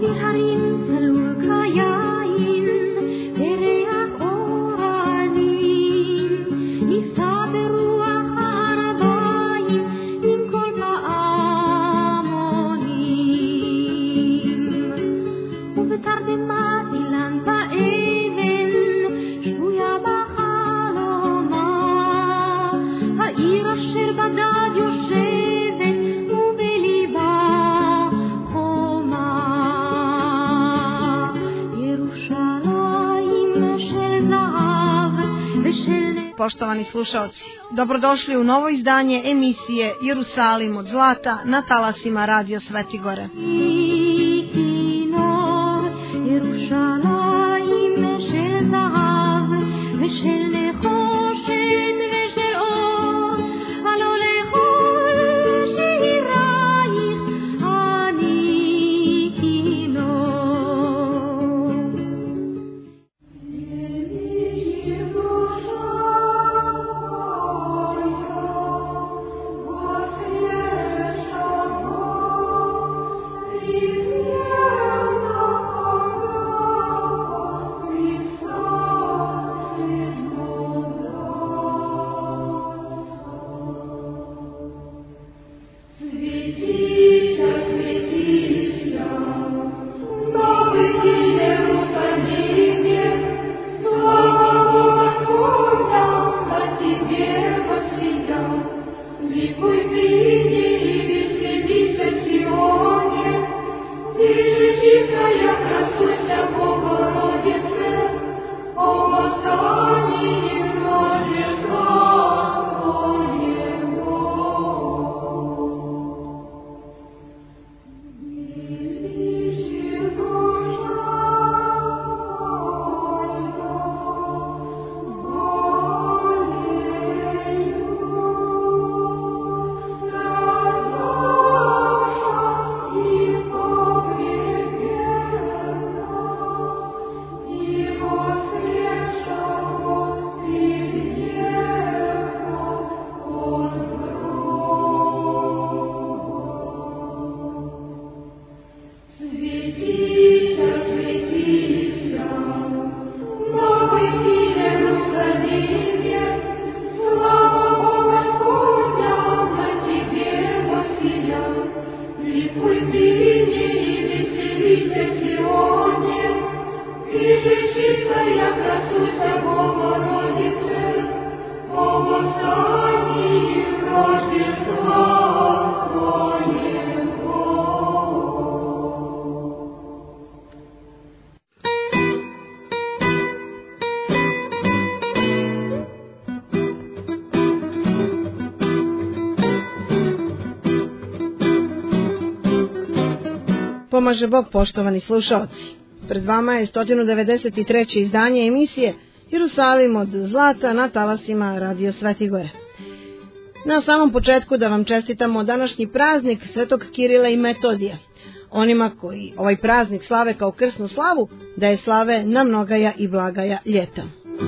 Poštovani slušalci, dobrodošli u novo izdanje emisije Jerusalim od zlata na talasima Radio Svetigore. Pomaže Bog, poštovani slušalci. Pred vama je 193. izdanje emisije Jerusalim od zlata na talasima Radio Svetigore. Na samom početku da vam čestitamo današnji praznik Svetog Kirila i Metodija. Onima koji ovaj praznik slave kao krsnu slavu, da je slave na mnogaja i blagaja ljeta.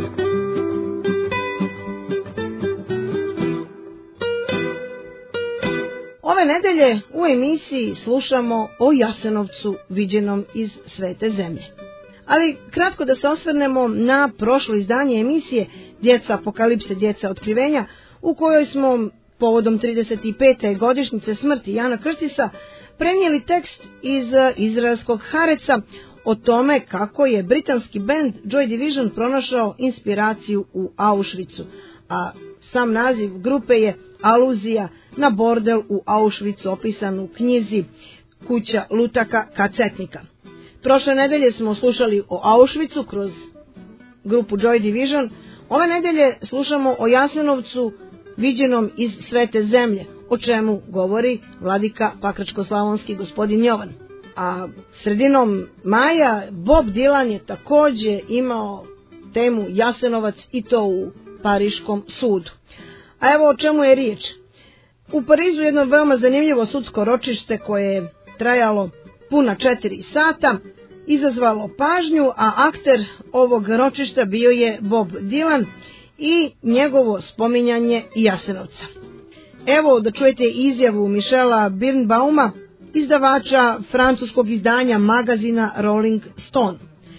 Ove nedelje u emisiji slušamo o Jasenovcu viđenom iz svete zemlje. Ali kratko da se osvrnemo na prošlo izdanje emisije Djeca apokalipse, djeca otkrivenja, u kojoj smo povodom 35. godišnjice smrti Jana Krstisa prenijeli tekst iz izraelskog Hareca o tome kako je britanski bend Joy Division pronašao inspiraciju u Auschwitzu, a sam naziv grupe je aluzija na bordel u Auschwitzu opisan u knjizi Kuća lutaka kacetnika. Prošle nedelje smo slušali o Auschwitzu kroz grupu Joy Division. Ove nedelje slušamo o Jasenovcu viđenom iz svete zemlje, o čemu govori vladika pakračko-slavonski gospodin Jovan. A sredinom maja Bob Dylan je također imao temu Jasenovac i to u Pariškom sudu. A evo o čemu je riječ. U Parizu jedno veoma zanimljivo sudsko ročište koje je trajalo puna 4 sata, izazvalo pažnju, a akter ovog ročišta bio je Bob Dylan i njegovo spominjanje Jasenovca. Evo da čujete izjavu Michela Birnbauma izdavača francuskog izdanja magazina Rolling Stone.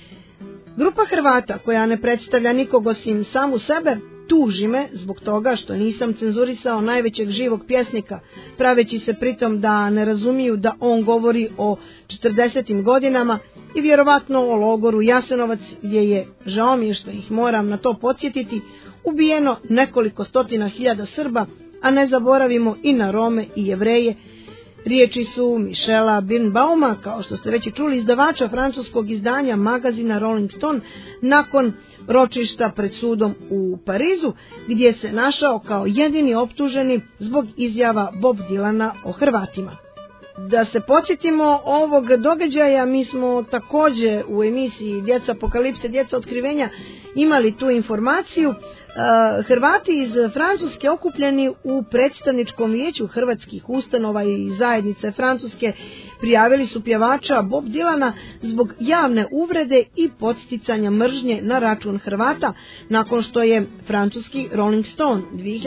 Grupa Hrvata, koja ne predstavlja nikog osim samu sebe, tuži me zbog toga što nisam cenzurisao najvećeg živog pjesnika, praveći se pritom da ne razumiju da on govori o 40. godinama i vjerovatno o logoru Jasenovac, gdje je, žao mi je što ih moram na to podsjetiti, ubijeno nekoliko stotina hiljada Srba, a ne zaboravimo i na Rome i Jevreje. Riječi su Michela Birnbauma, kao što ste već i čuli, izdavača francuskog izdanja magazina Rolling Stone, nakon ročišta pred sudom u Parizu, gdje se našao kao jedini optuženi zbog izjava Bob Dylana o Hrvatima. Da se podsjetimo ovog događaja, mi smo također u emisiji Djeca apokalipse, djeca otkrivenja imali tu informaciju. Hrvati iz Francuske okupljeni u predstavničkom vijeću hrvatskih ustanova i zajednice Francuske prijavili su pjevača Bob Dylana zbog javne uvrede i podsticanja mržnje na račun Hrvata, nakon što je francuski Rolling Stone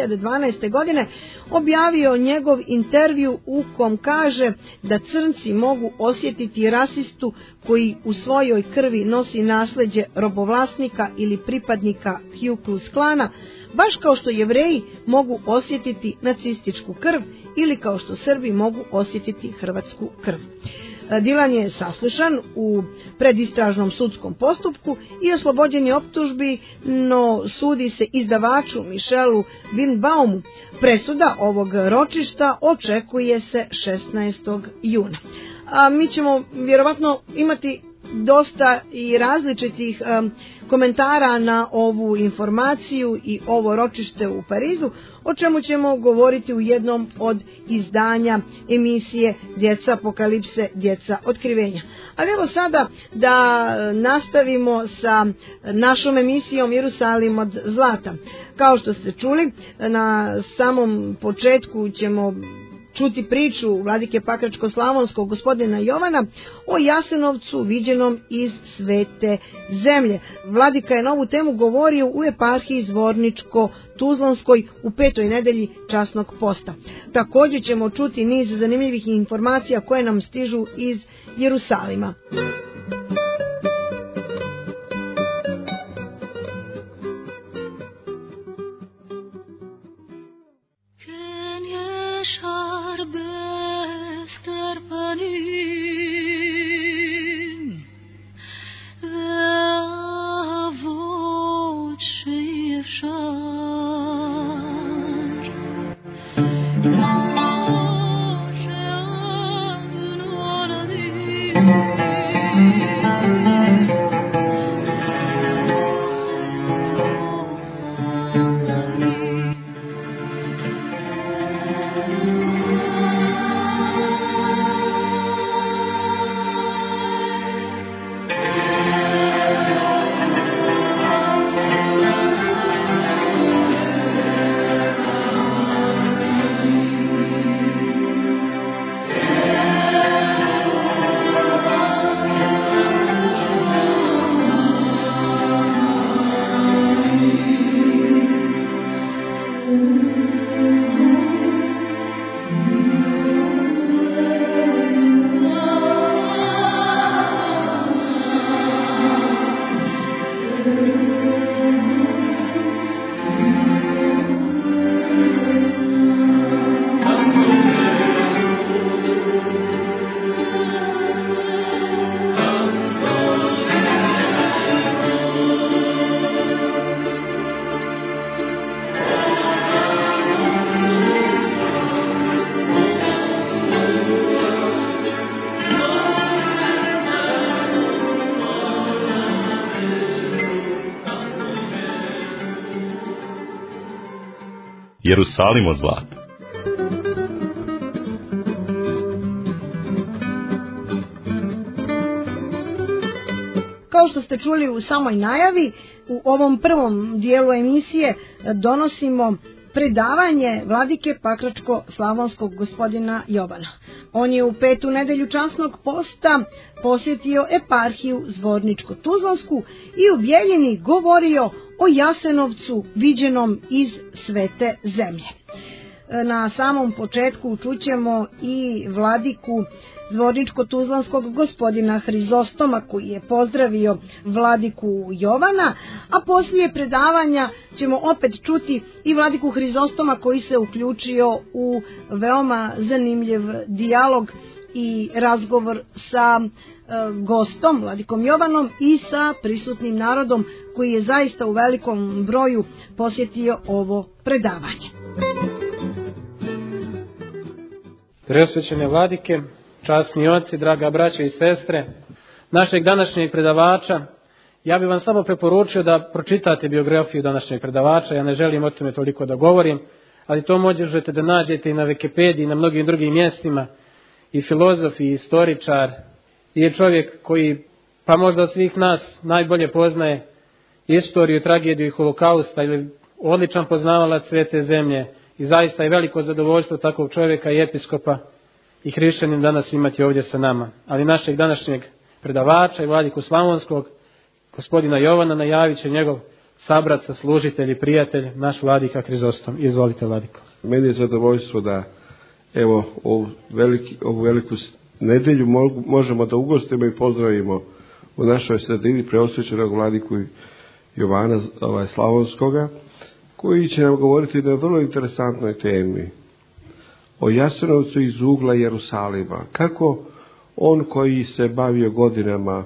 2012. godine objavio njegov intervju u kom kaže da crnci mogu osjetiti rasistu koji u svojoj krvi nosi nasljeđe robovlasnika ili pripadnika Ku Klux Klana, baš kao što Jevreji mogu osjetiti nacističku krv ili kao što Srbi mogu osjetiti hrvatsku krv. Dylan je saslušan u predistražnom sudskom postupku i oslobođen je optužbi, no sudi se izdavaču Michelu Birnbaumu. Presuda ovog ročišta očekuje se 16. juna. A mi ćemo vjerovatno imati dosta i različitih komentara na ovu informaciju i ovo ročište u Parizu, o čemu ćemo govoriti u jednom od izdanja emisije Djeca apokalipse, djeca otkrivenja. Ali evo sada da nastavimo sa našom emisijom Jerusalim od zlata. Kao što ste čuli, na samom početku ćemo čuti priču vladike Pakračko-slavonskog gospodina Jovana o Jasenovcu viđenom iz svete zemlje. Vladika je na ovu temu govorio u eparhiji Zvorničko-Tuzlanskoj u 5. nedelji časnog posta. Također ćemo čuti niz zanimljivih informacija koje nam stižu iz Jerusalima. Jerusalim od zlata. Kao što ste čuli u samoj najavi, u ovom prvom dijelu emisije donosimo predavanje vladike Pakračko-slavonskog gospodina Jovana. On je u 5. nedelju časnog posta posjetio eparhiju Zvorničko-Tuzlansku i u Bjeljini govorio o Jasenovcu viđenom iz svete zemlje. na samom početku čućemo i vladiku Zvorničko-tuzlanskog gospodina Hrizostoma koji je pozdravio vladiku Jovana, a poslije predavanja ćemo opet čuti i vladiku Hrizostoma koji se uključio u veoma zanimljiv dijalog i razgovor sa gostom, vladikom Jovanom, i sa prisutnim narodom koji je zaista u velikom broju posjetio ovo predavanje. Preosvećene vladike, časni oci, draga braća i sestre, našeg današnjeg predavača, ja bih vam samo preporučio da pročitate biografiju današnjeg predavača. Ja ne želim o tome toliko da govorim, ali to možete da nađete i na Wikipediji i na mnogim drugim mjestima. I filozof, i istoričar, i je čovjek koji, pa možda od svih nas, najbolje poznaje istoriju, tragediju i holokausta, ili odličan poznavalac svete zemlje. I zaista je veliko zadovoljstvo takvog čovjeka i episkopa i hrišćanin danas imati ovdje sa nama. Ali našeg današnjeg predavača i vladiku Slavonskog, gospodina Jovana, najavit će njegov sabrat, služitelj i prijatelj, naš vladika Hrizostom. Izvolite, vladiko. Meni je zadovoljstvo da evo ovu veliku nedjelju možemo da ugostimo i pozdravimo u našoj sredini preosvećenog vladiku Jovana Slavonskoga, koji će nam govoriti na vrlo interesantnoj temi o Jasenovcu iz ugla Jerusalima. Kako on koji se bavio godinama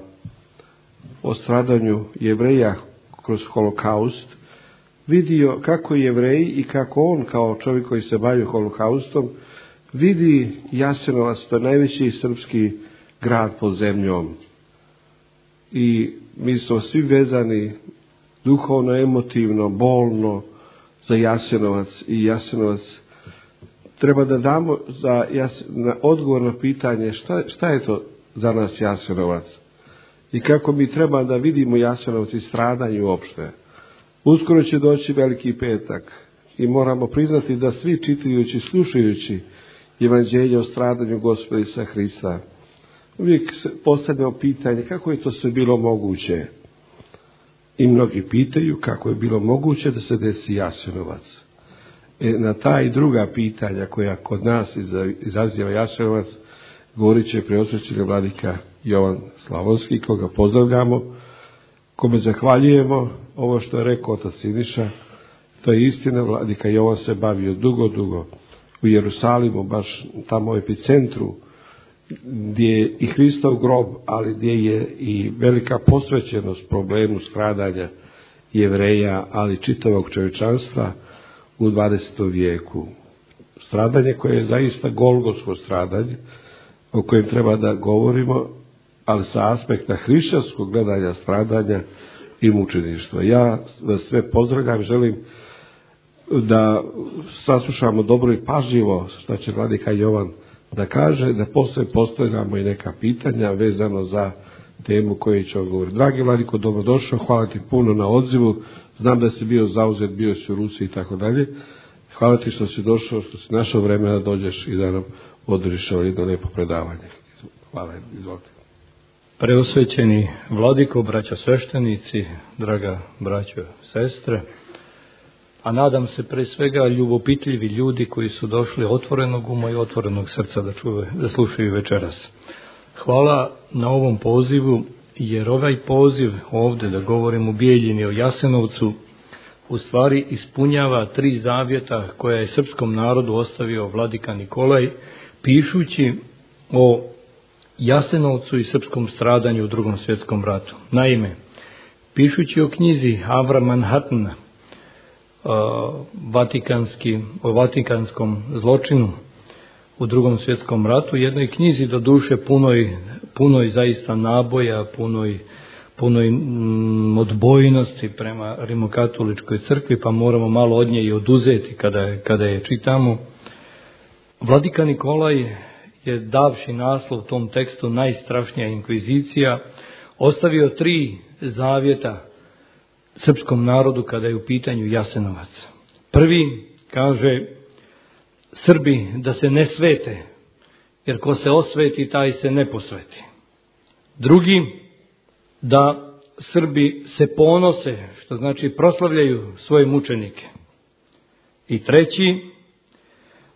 o stradanju Jevreja kroz holokaust, vidio kako Jevreji i kako on kao čovjek koji se bavio holokaustom vidi Jasenovac, to je najveći srpski grad pod zemljom. I mi smo svi vezani duhovno, emotivno, bolno za Jasenovac, i Jasenovac treba da damo na odgovor na pitanje šta je to za nas Jasenovac i kako mi treba da vidimo Jasenovac i stradanje uopšte. Uskoro će doći Veliki petak i moramo priznati da svi čitajući, slušajući evanđelje o stradanju Gospoda Isusa Hrista, uvijek postavljamo pitanje kako je to sve bilo moguće. I mnogi pitaju kako je bilo moguće da se desi Jasenovac. Na ta i druga pitanja koja kod nas izaziva Jasenovac govorit će preosvećeni vladika Jovan Slavonski, koga pozdravljamo, kome zahvaljujemo. Ovo što je rekao otac Siniša, to je istina. Vladika Jovan se bavio dugo u Jerusalimu, baš tamo u epicentru, gdje je i Hristov grob, ali gdje je i velika posvećenost problemu stradanja Jevreja, ali čitavog čovječanstva u 20. vijeku. Stradanje koje je zaista golgotsko stradanje, o kojem treba da govorimo, ali sa aspekta hrišćanskog gledanja stradanja i mučeništva. Ja vas sve pozdravljam, želim da saslušamo dobro i pažljivo što će vladika Jovan da kaže, da poslije postavljamo i neka pitanja vezano za temu koju će govoriti. Dragi vladiko, dobrodošao, hvala ti puno na odzivu, znam da si bio zauzet, bio si u Rusiji i tako dalje. Hvala ti što si došao, što si našao vremena da dođeš i da nam održiš jedno lijepo predavanje. Hvala, izvolite. Preosvećeni vladiko, braća sveštenici, draga braćo, sestre, a nadam se pre svega ljubopitljivi ljudi koji su došli otvorenog uma i otvorenog srca da slušaju večeras. Hvala na ovom pozivu, jer ovaj poziv ovdje da govorim u Bijeljini o Jasenovcu u stvari ispunjava 3 zavjeta koja je srpskom narodu ostavio vladika Nikolaj, pišući o Jasenovcu i srpskom stradanju u Drugom svjetskom ratu. Naime, pišući o knjizi Avra Manhattana, o vatikanskom zločinu u Drugom svjetskom ratu, jednoj knjizi do duše punoj zaista naboja, punoj odbojnosti prema rimokatoličkoj crkvi, pa moramo malo od nje i oduzeti kada je čitamo. Vladika Nikolaj je, davši naslov tom tekstu Najstrašnija inkvizicija, ostavio 3 zavjeta srpskom narodu kada je u pitanju Jasenovac. Prvi kaže: Srbi da se ne svete, jer ko se osveti taj se ne posveti. Drugi, da Srbi se ponose, što znači proslavljaju svoje mučenike. I treći,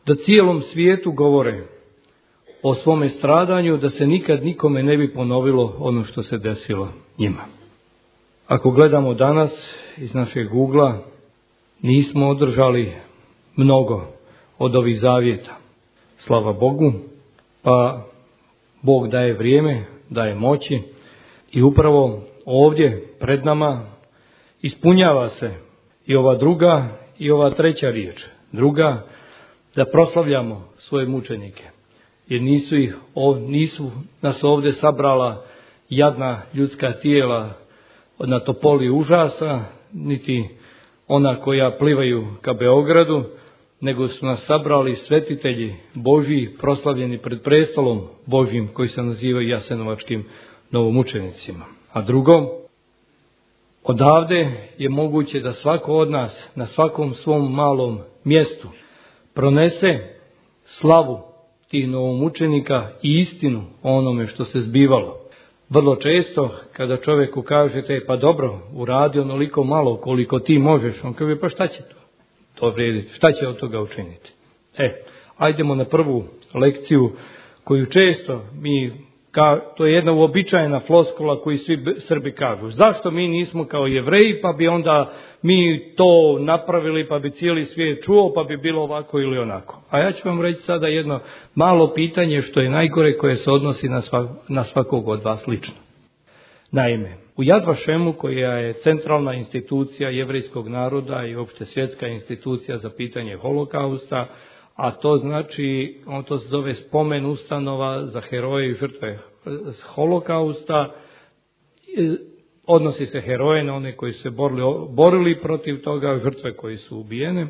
da cijelom svijetu govore o svome stradanju, da se nikad nikome ne bi ponovilo ono što se desilo njima. Ako gledamo danas iz našeg ugla, nismo održali mnogo od ovih zavjeta. Slava Bogu, pa Bog daje vrijeme, daje moći i upravo ovdje pred nama ispunjava se i ova druga i ova treća riječ. Druga, da proslavljamo svoje mučenike, jer nisu nas ovdje sabrala jadna ljudska tijela na topoli užasa, niti ona koja plivaju ka Beogradu, nego su nas sabrali svetitelji Božji, proslavljeni pred prestolom Božjim, koji se nazivaju jasenovačkim novomučenicima. A drugo, odavde je moguće da svako od nas na svakom svom malom mjestu pronese slavu tih novomučenika i istinu o onome što se zbivalo. Vrlo često kada čovjeku kažete, pa dobro, uradi onoliko malo koliko ti možeš, on kaže, pa šta će to vrijediti, šta će od toga učiniti? Ajdemo na prvu lekciju koju često to je jedna uobičajena floskula koju svi Srbi kažu. Zašto mi nismo kao Jevreji, pa bi onda mi to napravili, pa bi cijeli svijet čuo, pa bi bilo ovako ili onako. A ja ću vam reći sada jedno malo pitanje što je najgore, koje se odnosi na svakog od vas lično. Naime, u Yad Vašemu, koja je centralna institucija jevrejskog naroda i opšte svjetska institucija za pitanje holokausta, a to znači, to se zove spomen ustanova za heroje i žrtve holokausta, odnosi se heroje na one koji su se borili protiv toga, žrtve koji su ubijene.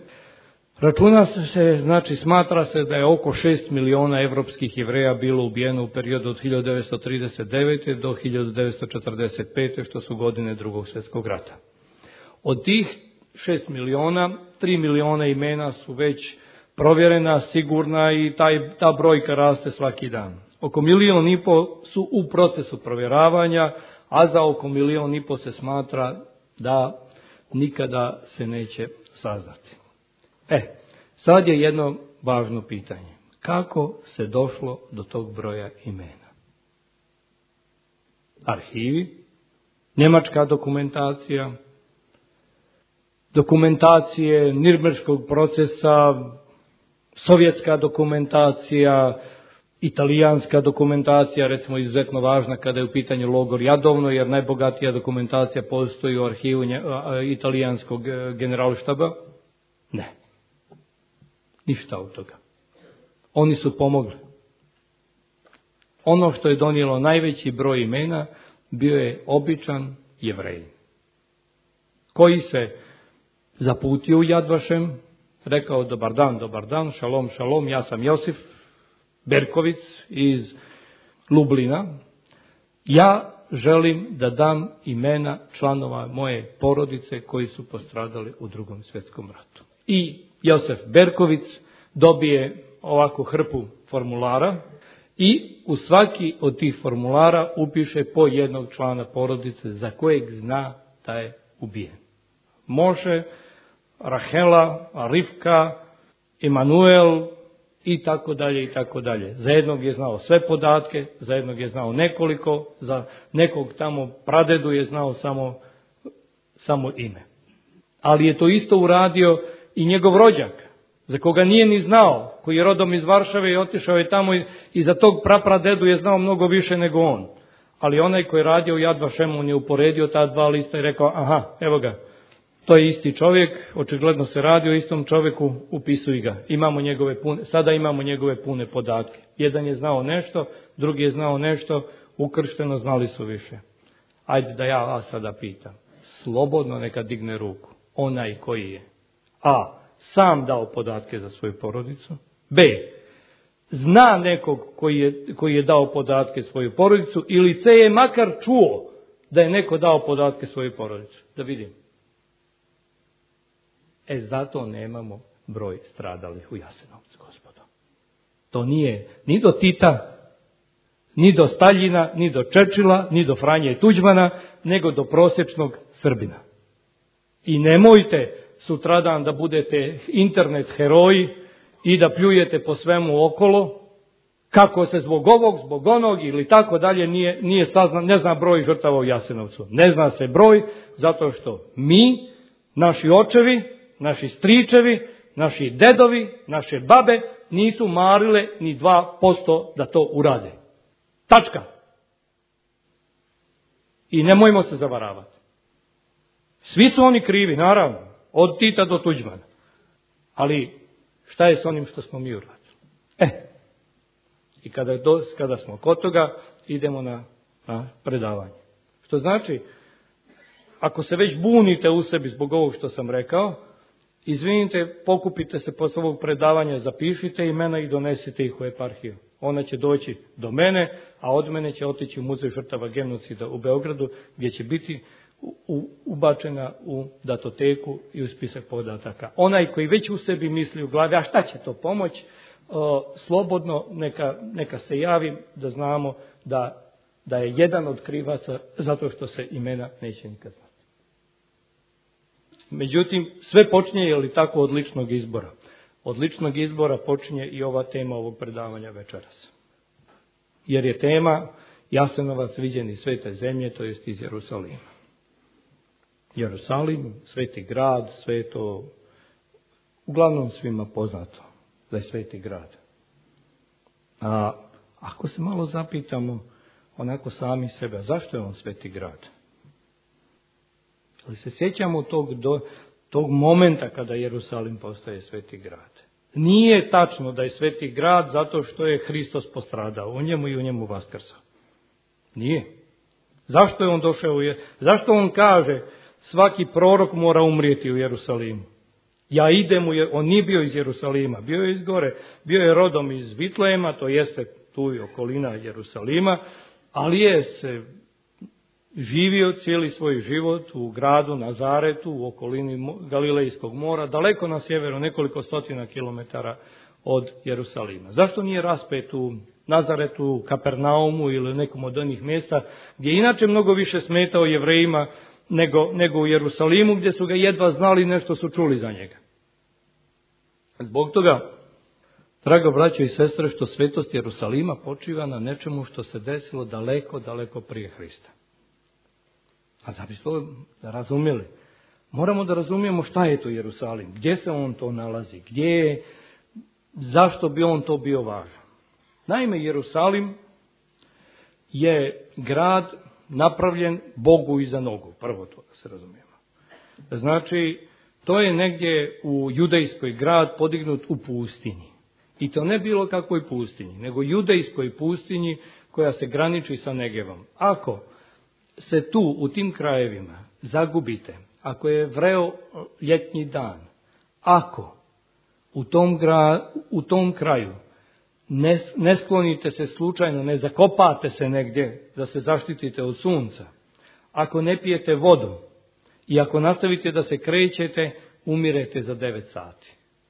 Smatra se da je oko 6 miliona evropskih Jevreja bilo ubijeno u periodu od 1939. do 1945. što su godine Drugog svjetskog rata. Od tih 6 miliona, 3 miliona imena su već provjerena, sigurna i ta brojka raste svaki dan. Oko 1,5 miliona su u procesu provjeravanja, a za oko 1,5 miliona se smatra da nikada se neće saznati. Sad je jedno važno pitanje. Kako se došlo do tog broja imena? Arhivi, njemačka dokumentacija, dokumentacije Nirnberškog procesa, sovjetska dokumentacija, italijanska dokumentacija, recimo izuzetno važna kada je u pitanju logor Jadovno, jer najbogatija dokumentacija postoji u arhivu italijanskog generalštaba. Ne. Ništa od toga. Oni su pomogli. Ono što je donijelo najveći broj imena bio je običan Jevrej, koji se zaputio u Yad Vašem, rekao dobar dan, šalom, šalom, ja sam Josif Berkovic iz Lublina. Ja želim da dam imena članova moje porodice koji su postradali u Drugom svjetskom ratu. I Josef Berkovic dobije ovakvu hrpu formulara i u svaki od tih formulara upiše po jednog člana porodice za kojeg zna da je ubijen. Moše, Rahela, Rivka, Emanuel i tako dalje i tako dalje. Za jednog je znao sve podatke, za jednog je znao nekoliko, za nekog tamo pradedu je znao samo ime. Ali je to isto uradio i njegov rođak, za koga nije ni znao, koji je rodom iz Varšave i otišao je tamo i za tog prapradedu je znao mnogo više nego on. Ali onaj koji je radio u Yad Vašemu, on je uporedio ta dva lista i rekao, aha, evo ga, to je isti čovjek, očigledno se radi o istom čovjeku, upisuj ga. Sada imamo njegove pune podatke. Jedan je znao nešto, drugi je znao nešto, ukršteno znali su više. Ajde da ja vas sada pitam. Slobodno neka digne ruku. Onaj koji je A. sam dao podatke za svoju porodicu. B. zna nekog koji je dao podatke svoju porodicu. Ili C. je makar čuo da je neko dao podatke svoju porodicu. Da vidim. Zato nemamo broj stradalih u Jasenovcu, gospodo. To nije ni do Tita, ni do Staljina, ni do Čerčila, ni do Franje Tuđmana, nego do prosječnog Srbina. I nemojte sutradan da budete internet heroji i da pljujete po svemu okolo, kako se zbog ovog, zbog onog ili tako dalje nije saznan, ne zna broj žrtava u Jasenovcu. Ne zna se broj zato što mi, naši očevi, naši stričevi, naši dedovi, naše babe nisu marile ni 2% da to urade. Tačka. I nemojmo se zavaravati. Svi su oni krivi, naravno, od Tita do Tuđmana. Ali šta je s onim što smo mi uradili? I kada smo kod toga, idemo na predavanje. Što znači, ako se već bunite u sebi zbog ovog što sam rekao, izvinite, pokupite se posle ovog predavanja, zapišite imena i donesite ih u eparhiju. Ona će doći do mene, a od mene će otići u Muzej žrtava genocida u Beogradu, gdje će biti ubačena u datoteku i u spisak podataka. Onaj koji već u sebi misli u glavi, a šta će to pomoći, slobodno neka se javi da znamo da je jedan od krivaca zato što se imena neće nikad znati. Međutim, sve počinje, je li tako, od ličnog izbora. Od ličnog izbora počinje i ova tema ovog predavanja večeras. Jer je tema Jasenovac viđen iz svete zemlje, to jest iz Jerusalima. Jerusalim, sveti grad, sve je to uglavnom svima poznato da je sveti grad. A ako se malo zapitamo onako sami sebe, zašto je on sveti grad? Ali se sjećamo tog momenta kada Jerusalim postaje sveti grad. Nije tačno da je sveti grad zato što je Hristos postradao u njemu i u njemu vaskrsao. Nije. Zašto je on došao? Zašto on kaže svaki prorok mora umrijeti u Jerusalimu? Ja idem on nije bio iz Jerusalima, bio je iz gore, bio je rodom iz Vitlejema, to jeste tu i okolina Jerusalima, ali je se živio cijeli svoj život u gradu Nazaretu, u okolini Galilejskog mora, daleko na sjeveru, nekoliko stotina kilometara od Jerusalima. Zašto nije raspet u Nazaretu, Kapernaumu ili nekom od onih mjesta gdje je inače mnogo više smetao Jevrejima nego u Jerusalimu, gdje su ga jedva znali, nešto su čuli za njega. Zbog toga, draga braćo i sestre, što svetost Jerusalima počiva na nečemu što se desilo daleko, daleko prije Hrista. A da bi to razumjeli, moramo da razumijemo šta je to Jerusalim, gdje se on to nalazi, zašto bi on to bio važan. Naime, Jerusalim je grad napravljen Bogu iza nogu, prvo to da se razumijemo. Znači, to je negdje u judejskoj grad podignut u pustinji. I to ne bilo kakvoj pustinji, nego judejskoj pustinji koja se graniči sa Negevom. Ako se tu, u tim krajevima, zagubite, ako je vreo ljetnji dan, ako u tom kraju ne sklonite se slučajno, ne zakopate se negdje da se zaštitite od sunca, ako ne pijete vodu i ako nastavite da se krećete, umirete za 9 sati.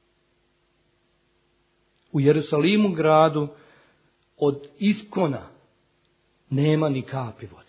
U Jerusalimu gradu od iskona nema ni kapi vode.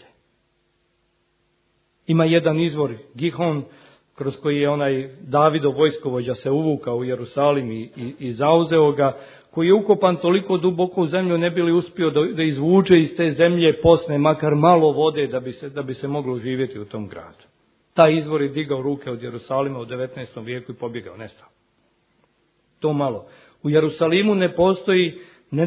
Ima jedan izvor, Gihon, kroz koji je onaj Davidov vojskovođa se uvukao u Jerusalim i zauzeo ga, koji je ukopan toliko duboko u zemlju, ne bi li uspio da izvuče iz te zemlje posne makar malo vode da bi se moglo živjeti u tom gradu. Taj izvor je digao ruke od Jerusalima u 19. vijeku i pobjegao, nestao. To malo. U Jerusalimu ne postoji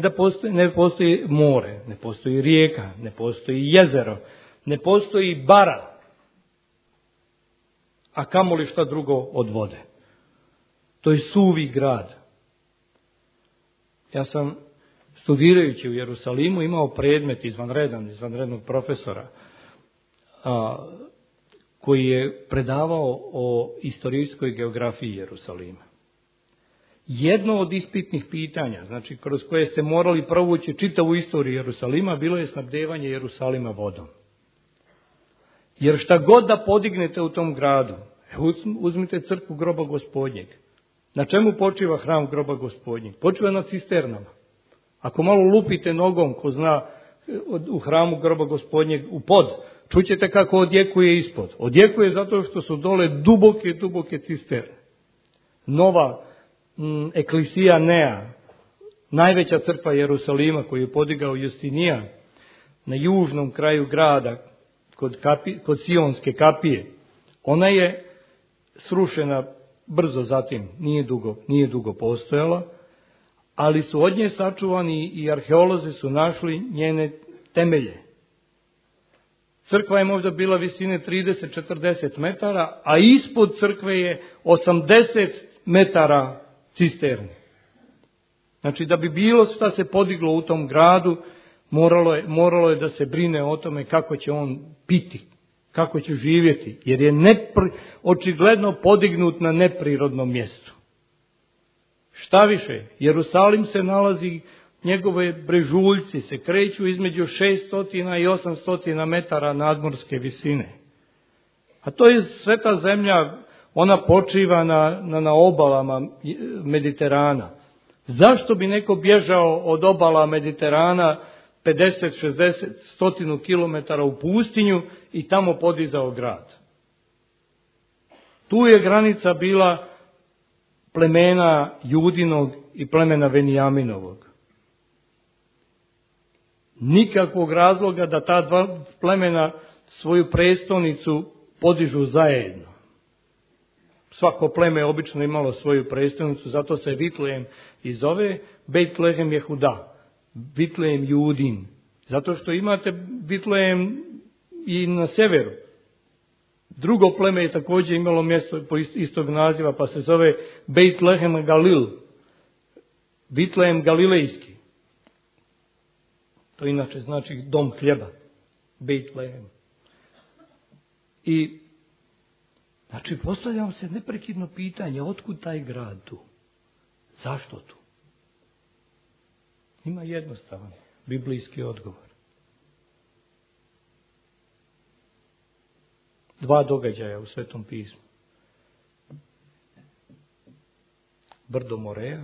more, ne postoji rijeka, ne postoji jezero, ne postoji bara, a kamoli šta drugo od vode. To je suvi grad. Ja sam studirajući u Jerusalimu imao predmet izvanrednog profesora koji je predavao o istorijskoj geografiji Jerusalima. Jedno od ispitnih pitanja, znači kroz koje ste morali provući čitavu istoriju Jerusalima, bilo je snabdevanje Jerusalima vodom. Jer šta god da podignete u tom gradu, uzmite crkvu groba Gospodnjeg. Na čemu počiva hram groba Gospodnjeg? Počiva na cisternama. Ako malo lupite nogom, ko zna, u hramu groba Gospodnjeg u pod, čućete kako odjekuje ispod. Odjekuje zato što su dole duboke cisterne. Eklisija Nea, najveća crkva Jerusalima koju je podigao Justinijan na južnom kraju grada kod Sionske kapije, ona je srušena brzo zatim, nije dugo postojala, ali su od nje sačuvani i arheolozi su našli njene temelje. Crkva je možda bila visine 30-40 metara, a ispod crkve je 80 metara cisterne. Znači da bi bilo šta se podiglo u tom gradu, moralo je da se brine o tome kako će on piti, kako će živjeti, jer je očigledno podignut na neprirodnom mjestu. Šta više, Jerusalim se nalazi, njegove brežuljci se kreću između 600 i 800 metara nadmorske visine. A to je sveta zemlja, ona počiva na obalama Mediterana. Zašto bi neko bježao od obala Mediterana 50, 60, 100 kilometara u pustinju i tamo podizao grad? Tu je granica bila plemena Judinog i plemena Venijaminovog. Nikakvog razloga da ta dva plemena svoju prestolnicu podižu zajedno. Svako pleme je obično imalo svoju prestolnicu, zato se Vitlejem i zove Bejtlehem Jehuda, Vitlejem Judin. Zato što imate Vitlejem i na severu. Drugo pleme je također imalo mjesto po istog naziva, pa se zove Bejtlehem Galil, Vitlejem Galilejski. To inače znači dom hljeba, Bejtlehem. I znači postavljamo se neprekidno pitanje, otkud taj grad tu? Zašto tu? Ima jednostavan biblijski odgovor. Dva događaja u Svetom pismu. Brdo Moreja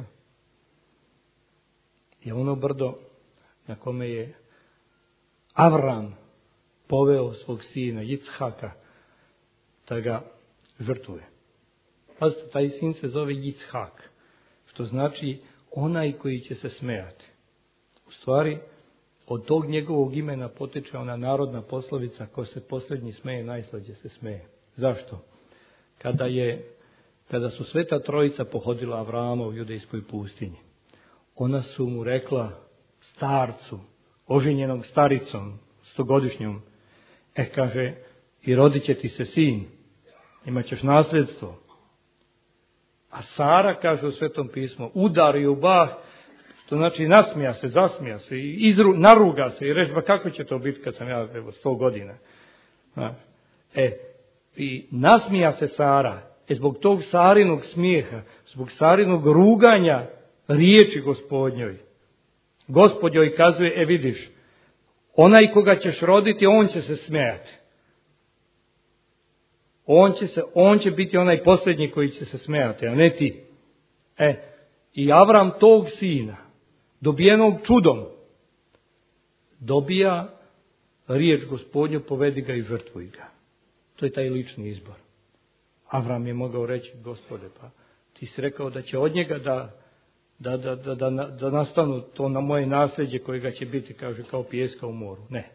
je ono brdo na kome je Avram poveo svog sina Jichaka da ga žrtvuje. Pazite, taj sin se zove Jichak, što znači onaj koji će se smejati. U stvari, od tog njegovog imena potiče ona narodna poslovica, ko se posljednji smeje, najslađe se smeje. Zašto? Kada su Sveta Trojica pohodila Avrama u judejskoj pustinji, ona su mu rekla, starcu, oženjenog staricom, 100-godišnjom, kaže, i rodit će ti se sin, imat ćeš nasljedstvo. A Sara, kaže u Svetom pismu, udari u bah, što znači nasmija se, zasmija se, naruga se i reći, ba kako će to biti kad sam ja 100 godina. I nasmija se Sara, zbog tog Sarinog smijeha, zbog Sarinog ruganja riječi Gospodnjoj. Gospod joj kazuje, vidiš, onaj koga ćeš roditi, on će se smijati. On će biti onaj posljednji koji će se smijati, a ne ti. I Avram tog sina, dobijenog čudom, dobija riječ Gospodnju, povedi ga i žrtvuj ga. To je taj lični izbor. Avram je mogao reći, Gospode, pa ti si rekao da će od njega da nastanu to na moje nasljeđe kojega će biti, kaže, kao pijeska u moru. Ne.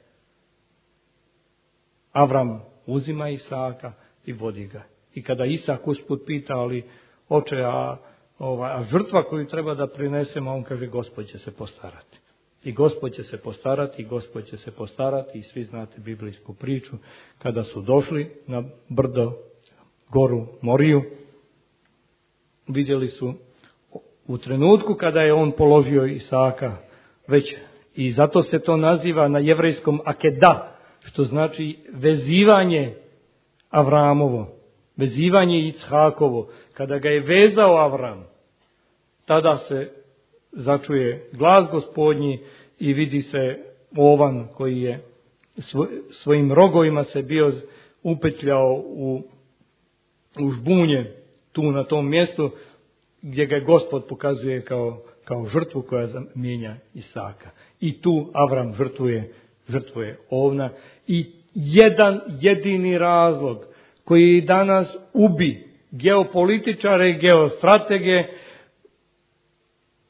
Avram uzima Isaka i vodi ga. I kada Isak usput pita, ali oče, a žrtva koju treba da prinesemo, on kaže, Gospod će se postarati. I Gospod će se postarati, i Gospod će se postarati, i svi znate biblijsku priču, kada su došli na brdo, goru Moriju, vidjeli su u trenutku kada je on položio Isaka, već, i zato se to naziva na jevrejskom akeda, što znači vezivanje Avramovo, vezivanje Ichakovo. Kada ga je vezao Avram, tada se začuje glas Gospodnji i vidi se ovan koji je svojim rogovima se bio upetljao u žbunje tu na tom mjestu gdje ga Gospod pokazuje kao žrtvu koja zamijenja Isaka. I tu Avram žrtvuje ovna. I jedan jedini razlog koji danas ubi geopolitičare, geostratege,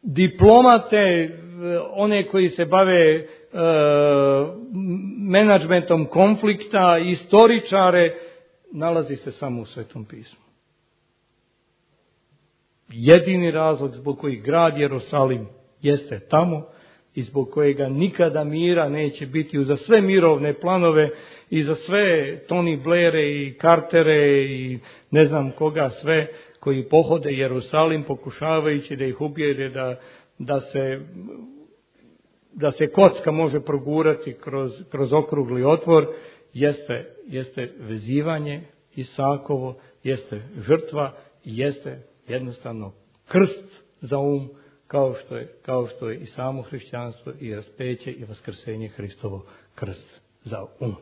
diplomate, one koji se bave menadžmentom konflikta, istoričare, nalazi se samo u Svetom pismu. Jedini razlog zbog kojeg grad Jerusalim jeste tamo i zbog kojega nikada mira neće biti uza sve mirovne planove i za sve Tony Blaire i Cartere i ne znam koga sve koji pohode Jerusalim pokušavajući da ih ubijede da se kocka može progurati kroz okrugli otvor, jeste vezivanje Isakovo, jeste žrtva i jeste jednostavno krst za kao što je i samo hrišćanstvo i raspeće i vaskrsenje Hristovo krst za um.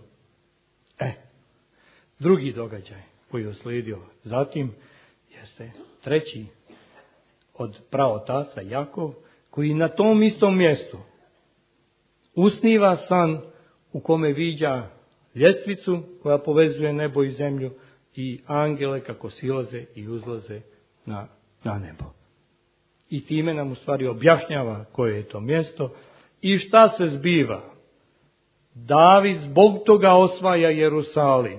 Drugi događaj koji je uslijedio zatim jeste treći od praotaca Jakov, koji na tom istom mjestu usniva san u kome viđa ljestvicu koja povezuje nebo i zemlju i angele kako silaze i uzlaze na nebo. I time nam u stvari objašnjava koje je to mjesto i šta se zbiva. David zbog toga osvaja Jerusalim.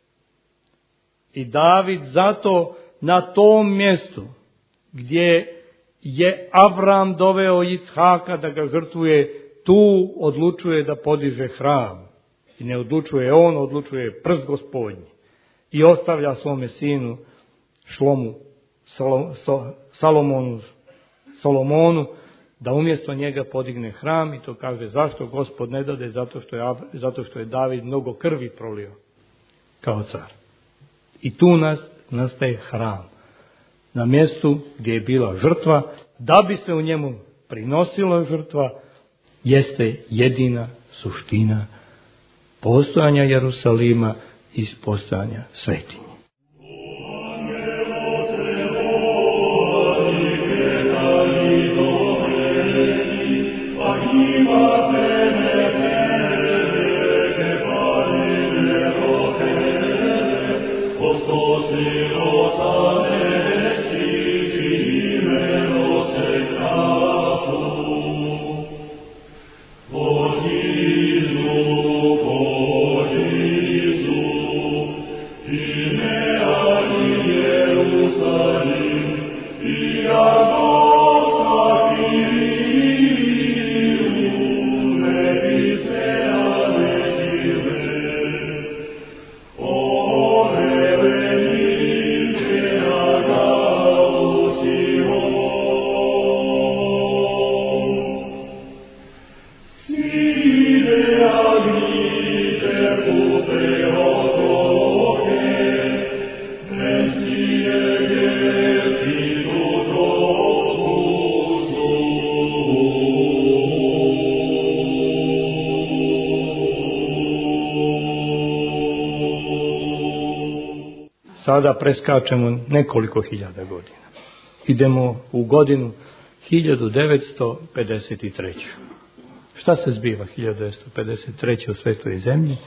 I David zato na tom mjestu gdje je Avram doveo Ichaka da ga žrtvuje, tu odlučuje da podiže hram. I ne odlučuje on, odlučuje prst Gospodnji. I ostavlja svome sinu Šlomu, Solomonu, da umjesto njega podigne hram. I to kaže zašto Gospod ne dade, zato što je David mnogo krvi prolio kao car. I tu nastaje hram. Na mjestu gdje je bila žrtva, da bi se u njemu prinosila žrtva, jeste jedina suština postojanja Jerusalima i postojanja svetinje. Sada preskačemo nekoliko hiljada godina. Idemo u godinu 1953. Šta se zbiva 1953. u svetoj zemlji?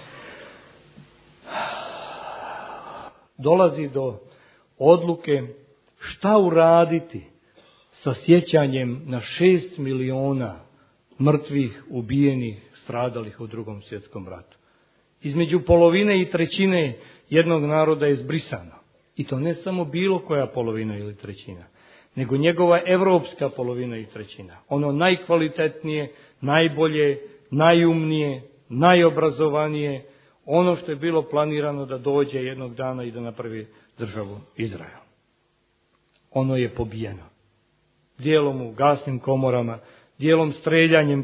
Dolazi do odluke šta uraditi sa sjećanjem na 6 miliona mrtvih, ubijenih, stradalih u Drugom svjetskom ratu. Između polovine i trećine jednog naroda je zbrisano. I to ne samo bilo koja polovina ili trećina, nego njegova evropska polovina i trećina. Ono najkvalitetnije, najbolje, najumnije, najobrazovanije, ono što je bilo planirano da dođe jednog dana i da napravi državu Izrael. Ono je pobijeno. Dijelom u gasnim komorama, dijelom streljanjem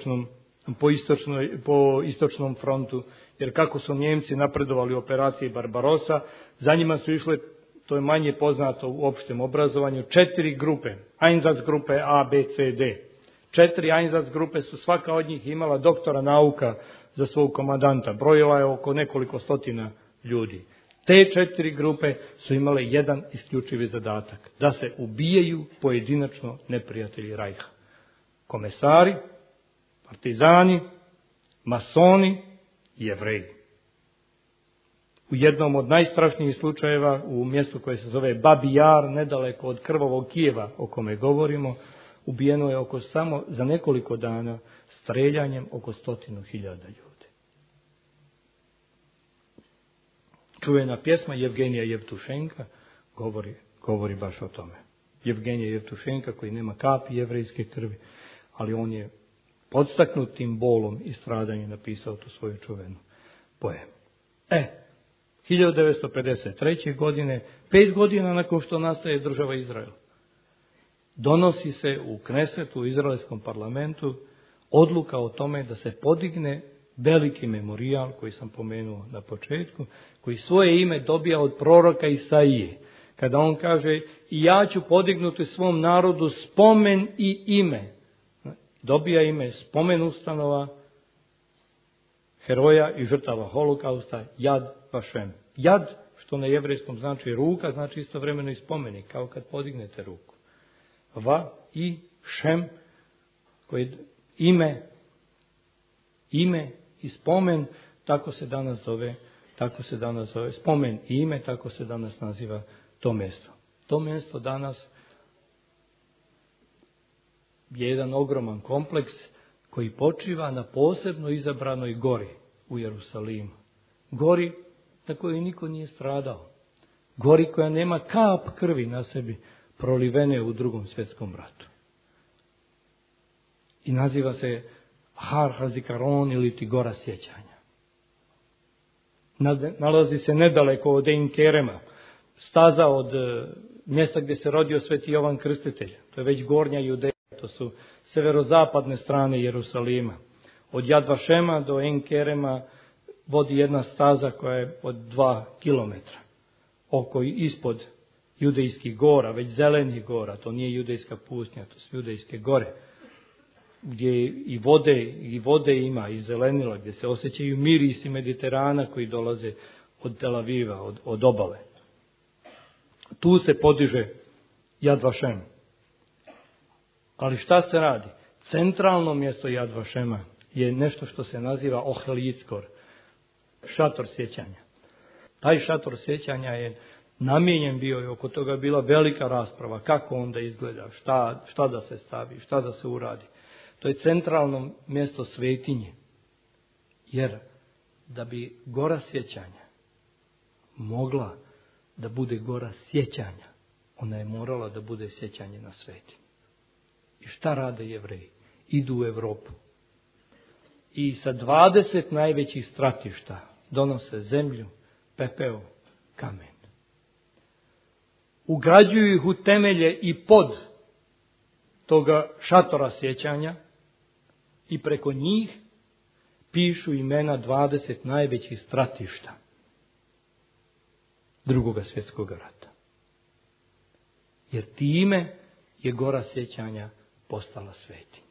po istočnom frontu, jer kako su Njemci napredovali u operaciji Barbarossa, za njima su išle, to je manje poznato u opštem obrazovanju, 4 grupe, Einsatzgrupe A, B, C, D. 4 Einsatzgrupe su svaka od njih imala doktora nauka za svog komandanta, brojila je oko nekoliko stotina ljudi. Te 4 grupe su imale jedan isključivi zadatak, da se ubijaju pojedinačno neprijatelji Rajha. Komesari, partizani, masoni i Jevreji. U jednom od najstrašnijih slučajeva, u mjestu koje se zove Babi Jar, nedaleko od krvavog Kijeva o kome govorimo, ubijeno je samo za nekoliko dana streljanjem oko 100.000 ljudi. Čuvena pjesma Jevgenija Jevtušenka govori baš o tome. Jevgenija Jevtušenka koji nema kapi jevrejske krvi, ali on je podstaknut tim bolom i stradanjem napisao tu svoju čuvenu poemu. 1953. godine, 5 godina nakon što nastaje država Izrael, donosi se u Knesetu, u izraelskom parlamentu, odluka o tome da se podigne veliki memorijal koji sam pomenuo na početku, koji svoje ime dobija od proroka Isaije, kada on kaže i ja ću podignuti svom narodu spomen i ime. Dobija ime spomen ustanova, heroja i žrtava holokausta, Yad Vashem. Yad, što na jevrejskom znači ruka, znači istovremeno i spomenik, kao kad podignete ruku. Va i Šem, koji ime i spomen, tako se danas zove, spomen i ime, tako se danas naziva to mjesto. To mjesto danas je jedan ogroman kompleks koji počiva na posebno izabranoj gori u Jerusalimu. Gori na kojoj niko nije stradao. Gori koja nema kap krvi na sebi prolivene u Drugom svjetskom ratu. I naziva se Har Hazikaron ili ti gora sjećanja. Nalazi se nedaleko od Ein Kerema, staza od mjesta gdje se rodio Sveti Jovan Krstitelj. To je već Gornja Judeja, to su severozapadne strane Jerusalima. Od Yad Vashema do Ein Kerema vodi jedna staza koja je od 2 kilometra. Oko ispod judejskih gora, već zelenih gora, to nije judejska pustinja, to su judejske gore, gdje i vode ima, i zelenila, gdje se osjećaju mirisi Mediterana koji dolaze od Tel Aviva, od obale. Tu se podiže Yad Vashem. Ali šta se radi? Centralno mjesto Yad Vashema je nešto što se naziva Ohel Yitzkor, šator sjećanja. Taj šator sjećanja je namijenjen bio i oko toga bila velika rasprava kako onda izgleda, šta da se stavi, šta da se uradi. To je centralno mjesto svetinje. Jer da bi gora sjećanja mogla da bude gora sjećanja, ona je morala da bude sjećanje na svetinju. I šta rade Jevreji? Idu u Europu. I sa 20 najvećih stratišta donose zemlju, pepeo, kamen. Ugrađuju ih u temelje i pod toga šatora sjećanja i preko njih pišu imena 20 najvećih stratišta Drugoga svjetskog rata. Jer time je gora sjećanja postala svetinja.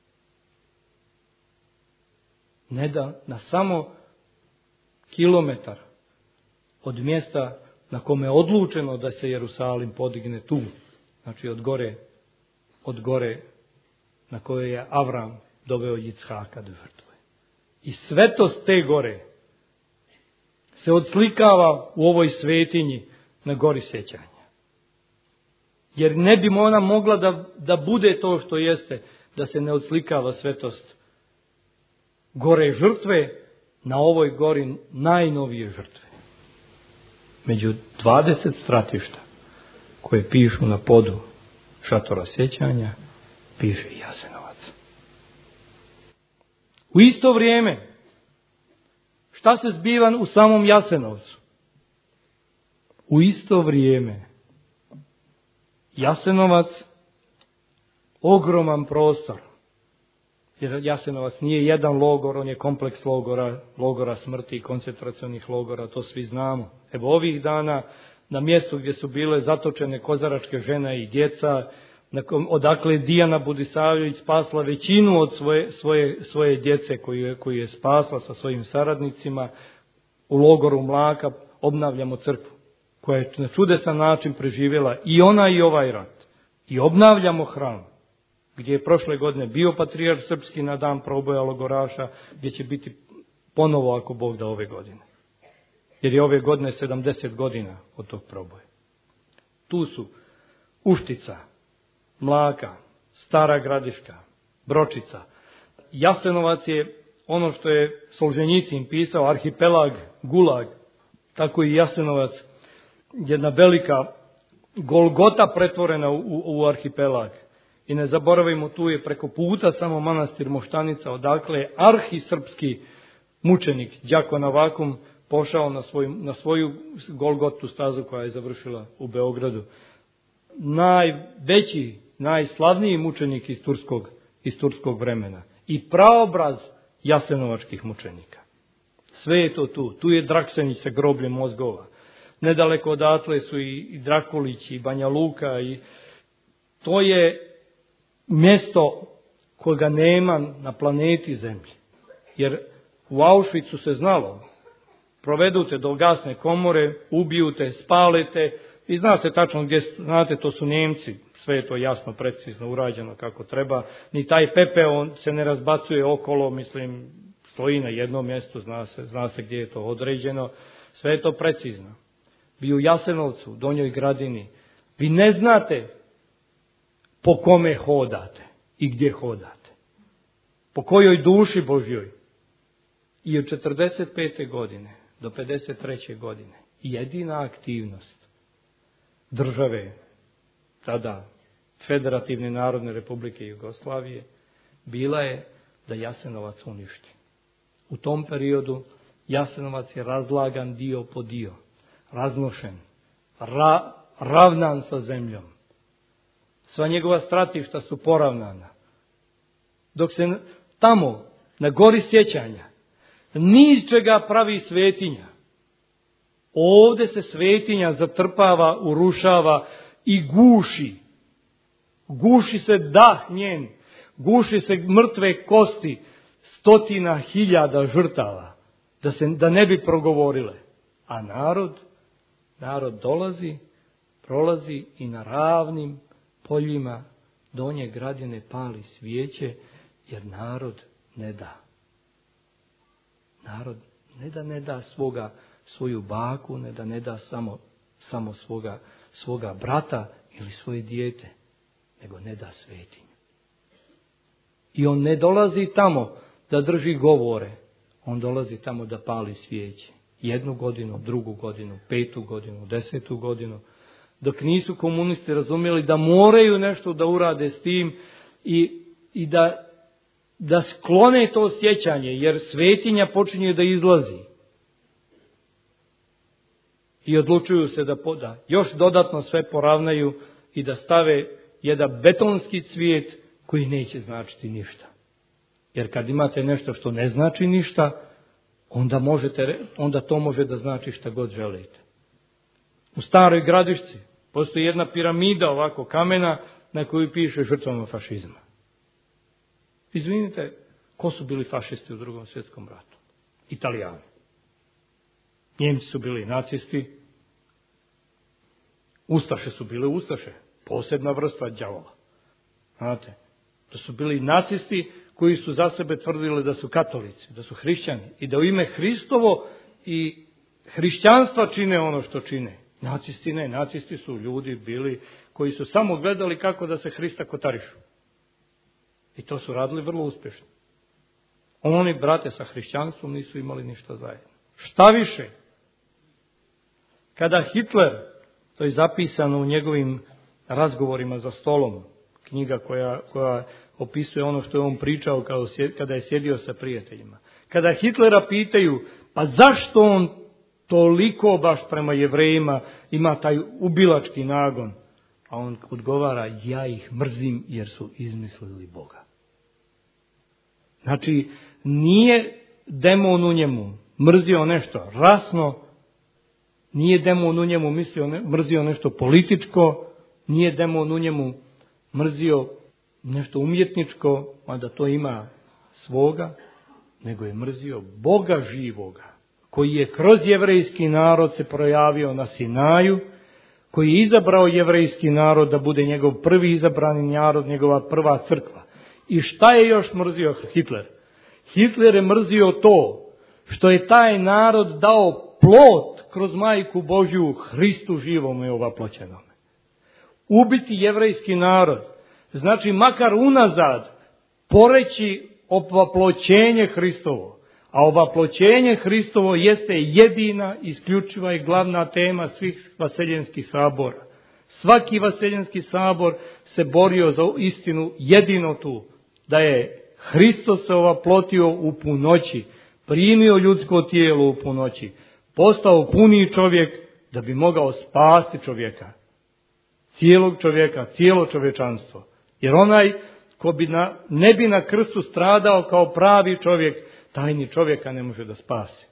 Ne da na samo kilometar od mjesta na kome je odlučeno da se Jerusalim podigne tu, znači od gore na kojoj je Avram doveo Jichaka do žrtve. I svetost te gore se odslikava u ovoj svetinji na gori sjećanja. Jer ne bi ona mogla da bude to što jeste, da se ne odslikava svetost gore žrtve na ovoj gori najnovije žrtve. Među 20 stratišta koje pišu na podu šatora sjećanja, piše i Jasenovac. U isto vrijeme, šta se zbiva u samom Jasenovcu? U isto vrijeme, Jasenovac, ogroman prostor, jer Jasenovac nije jedan logor, on je kompleks logora smrti i koncentracionih logora, to svi znamo. Evo ovih dana na mjestu gdje su bile zatočene kozaračke žene i djeca, odakle Dijana Budisavljević spasla većinu od svoje djece koju je spasla sa svojim saradnicima, u logoru Mlaka obnavljamo crkvu koja je na čudesan način preživjela i ona i ovaj rat. I obnavljamo hram gdje je prošle godine bio patrijarh srpski na dan proboja logoraša, gdje će biti ponovo ako Bog da ove godine. Jer je ove godine 70 godina od tog proboja. Tu su Uštica, Mlaka, Stara Gradiška, Bročica. Jasenovac je ono što je Solženjicin pisao, arhipelag, gulag, tako i Jasenovac, jedna velika Golgota pretvorena u arhipelag. I ne zaboravimo, tu je preko puta samo manastir Moštanica, odakle je arhisrpski mučenik Đako Navakum pošao na svoju Golgotu stazu koja je završila u Beogradu. Najveći, najslavniji mučenik iz turskog vremena i praobraz jasenovačkih mučenika. Sve je to tu. Tu je Draksenić sa grobljem mozgova. Nedaleko odatle su i Drakulić i Banja Luka. I to je mjesto kojega nema na planeti Zemlji. Jer u Auschwitzu se znalo, provedu te do gasne komore, ubiju te, spale te i zna se tačno gdje, znate, to su Njemci, sve je to jasno, precizno urađeno kako treba. Ni taj pepeo se ne razbacuje okolo, mislim, stoji na jednom mjestu, zna se gdje je to određeno, sve je to precizno. Vi u Jasenovcu, Donjoj Gradini, vi ne znate po kome hodate i gdje hodate. Po kojoj duši Božjoj. I od 45. godine do 53. godine jedina aktivnost države, tada Federativne narodne republike Jugoslavije, bila je da Jasenovac uništi. U tom periodu Jasenovac je razlagan dio po dio, raznošen, ravnan sa zemljom. Sva njegova stratišta su poravnana. Dok se tamo, na gori sjećanja, ni iz čega pravi svetinja. Ovdje se svetinja zatrpava, urušava i guši. Guši se dah njen, guši se mrtve kosti, 100.000 žrtava, da ne bi progovorile. A narod dolazi, prolazi i na ravnim poljima Donje Gradine pali svijeće, jer narod ne da. Narod ne da svoju baku, ne da samo svoga brata ili svoje dijete, nego ne da svetinju. I on ne dolazi tamo da drži govore, on dolazi tamo da pali svijeće. 1 godinu, 2 godinu, 5 godinu, 10 godinu, dok nisu komunisti razumjeli da moraju nešto da urade s tim i da sklone to sjećanje, jer svetinja počinje da izlazi. I odlučuju se da još dodatno sve poravnaju i da stave jedan betonski cvijet koji neće značiti ništa. Jer kad imate nešto što ne znači ništa, onda to može da znači šta god želite. U Staroj Gradišci postoji jedna piramida ovako kamena na koju piše žrtvama fašizma. Izvinite, ko su bili fašisti u Drugom svjetskom ratu? Italijani. Njemci su bili nacisti. Ustaše su bile ustaše. Posebna vrsta đavola. Znate, to su bili nacisti koji su za sebe tvrdili da su katolici, da su hrišćani i da u ime Hristovo i hrišćanstva čine ono što čine. Nacisti ne, nacisti su ljudi bili koji su samo gledali kako da se Hrista kotarišu. I to su radili vrlo uspješno. Oni, brate, sa hrišćanstvom nisu imali ništa zajedno. Šta više, kada Hitler, to je zapisano u njegovim razgovorima za stolom, knjiga koja opisuje ono što je on pričao kada je sjedio sa prijateljima. Kada Hitlera pitaju, pa zašto on toliko baš prema Jevrejima ima taj ubilački nagon? A on odgovara, ja ih mrzim jer su izmislili Boga. Znači, nije demon u njemu mrzio nešto rasno, nije demon u njemu mrzio nešto političko, nije demon u njemu mrzio nešto umjetničko, mada to ima svoga, nego je mrzio Boga živoga, koji je kroz jevrejski narod se projavio na Sinaju, koji je izabrao jevrejski narod da bude njegov prvi izabrani narod, njegova prva crkva. I šta je još mrzio Hitler? Hitler je mrzio to što je taj narod dao plod kroz Majku Božju Hristu živome ovaploćenome. Ubiti jevrejski narod Znači makar unazad poreći ovaploćenje Hristovo. A ovaploćenje Hristovo jeste jedina, isključiva i glavna tema svih vaseljenskih sabora. Svaki vaseljenski sabor se borio za istinu jedino tu, da je Hristos se ovaplotio u punoći, primio ljudsko tijelo u punoći, postao puniji čovjek da bi mogao spasti čovjeka, cijelog čovjeka, cijelo čovječanstvo. Jer onaj ko ne bi na krstu stradao kao pravi čovjek, taj ni čovjeka ne može da spasi.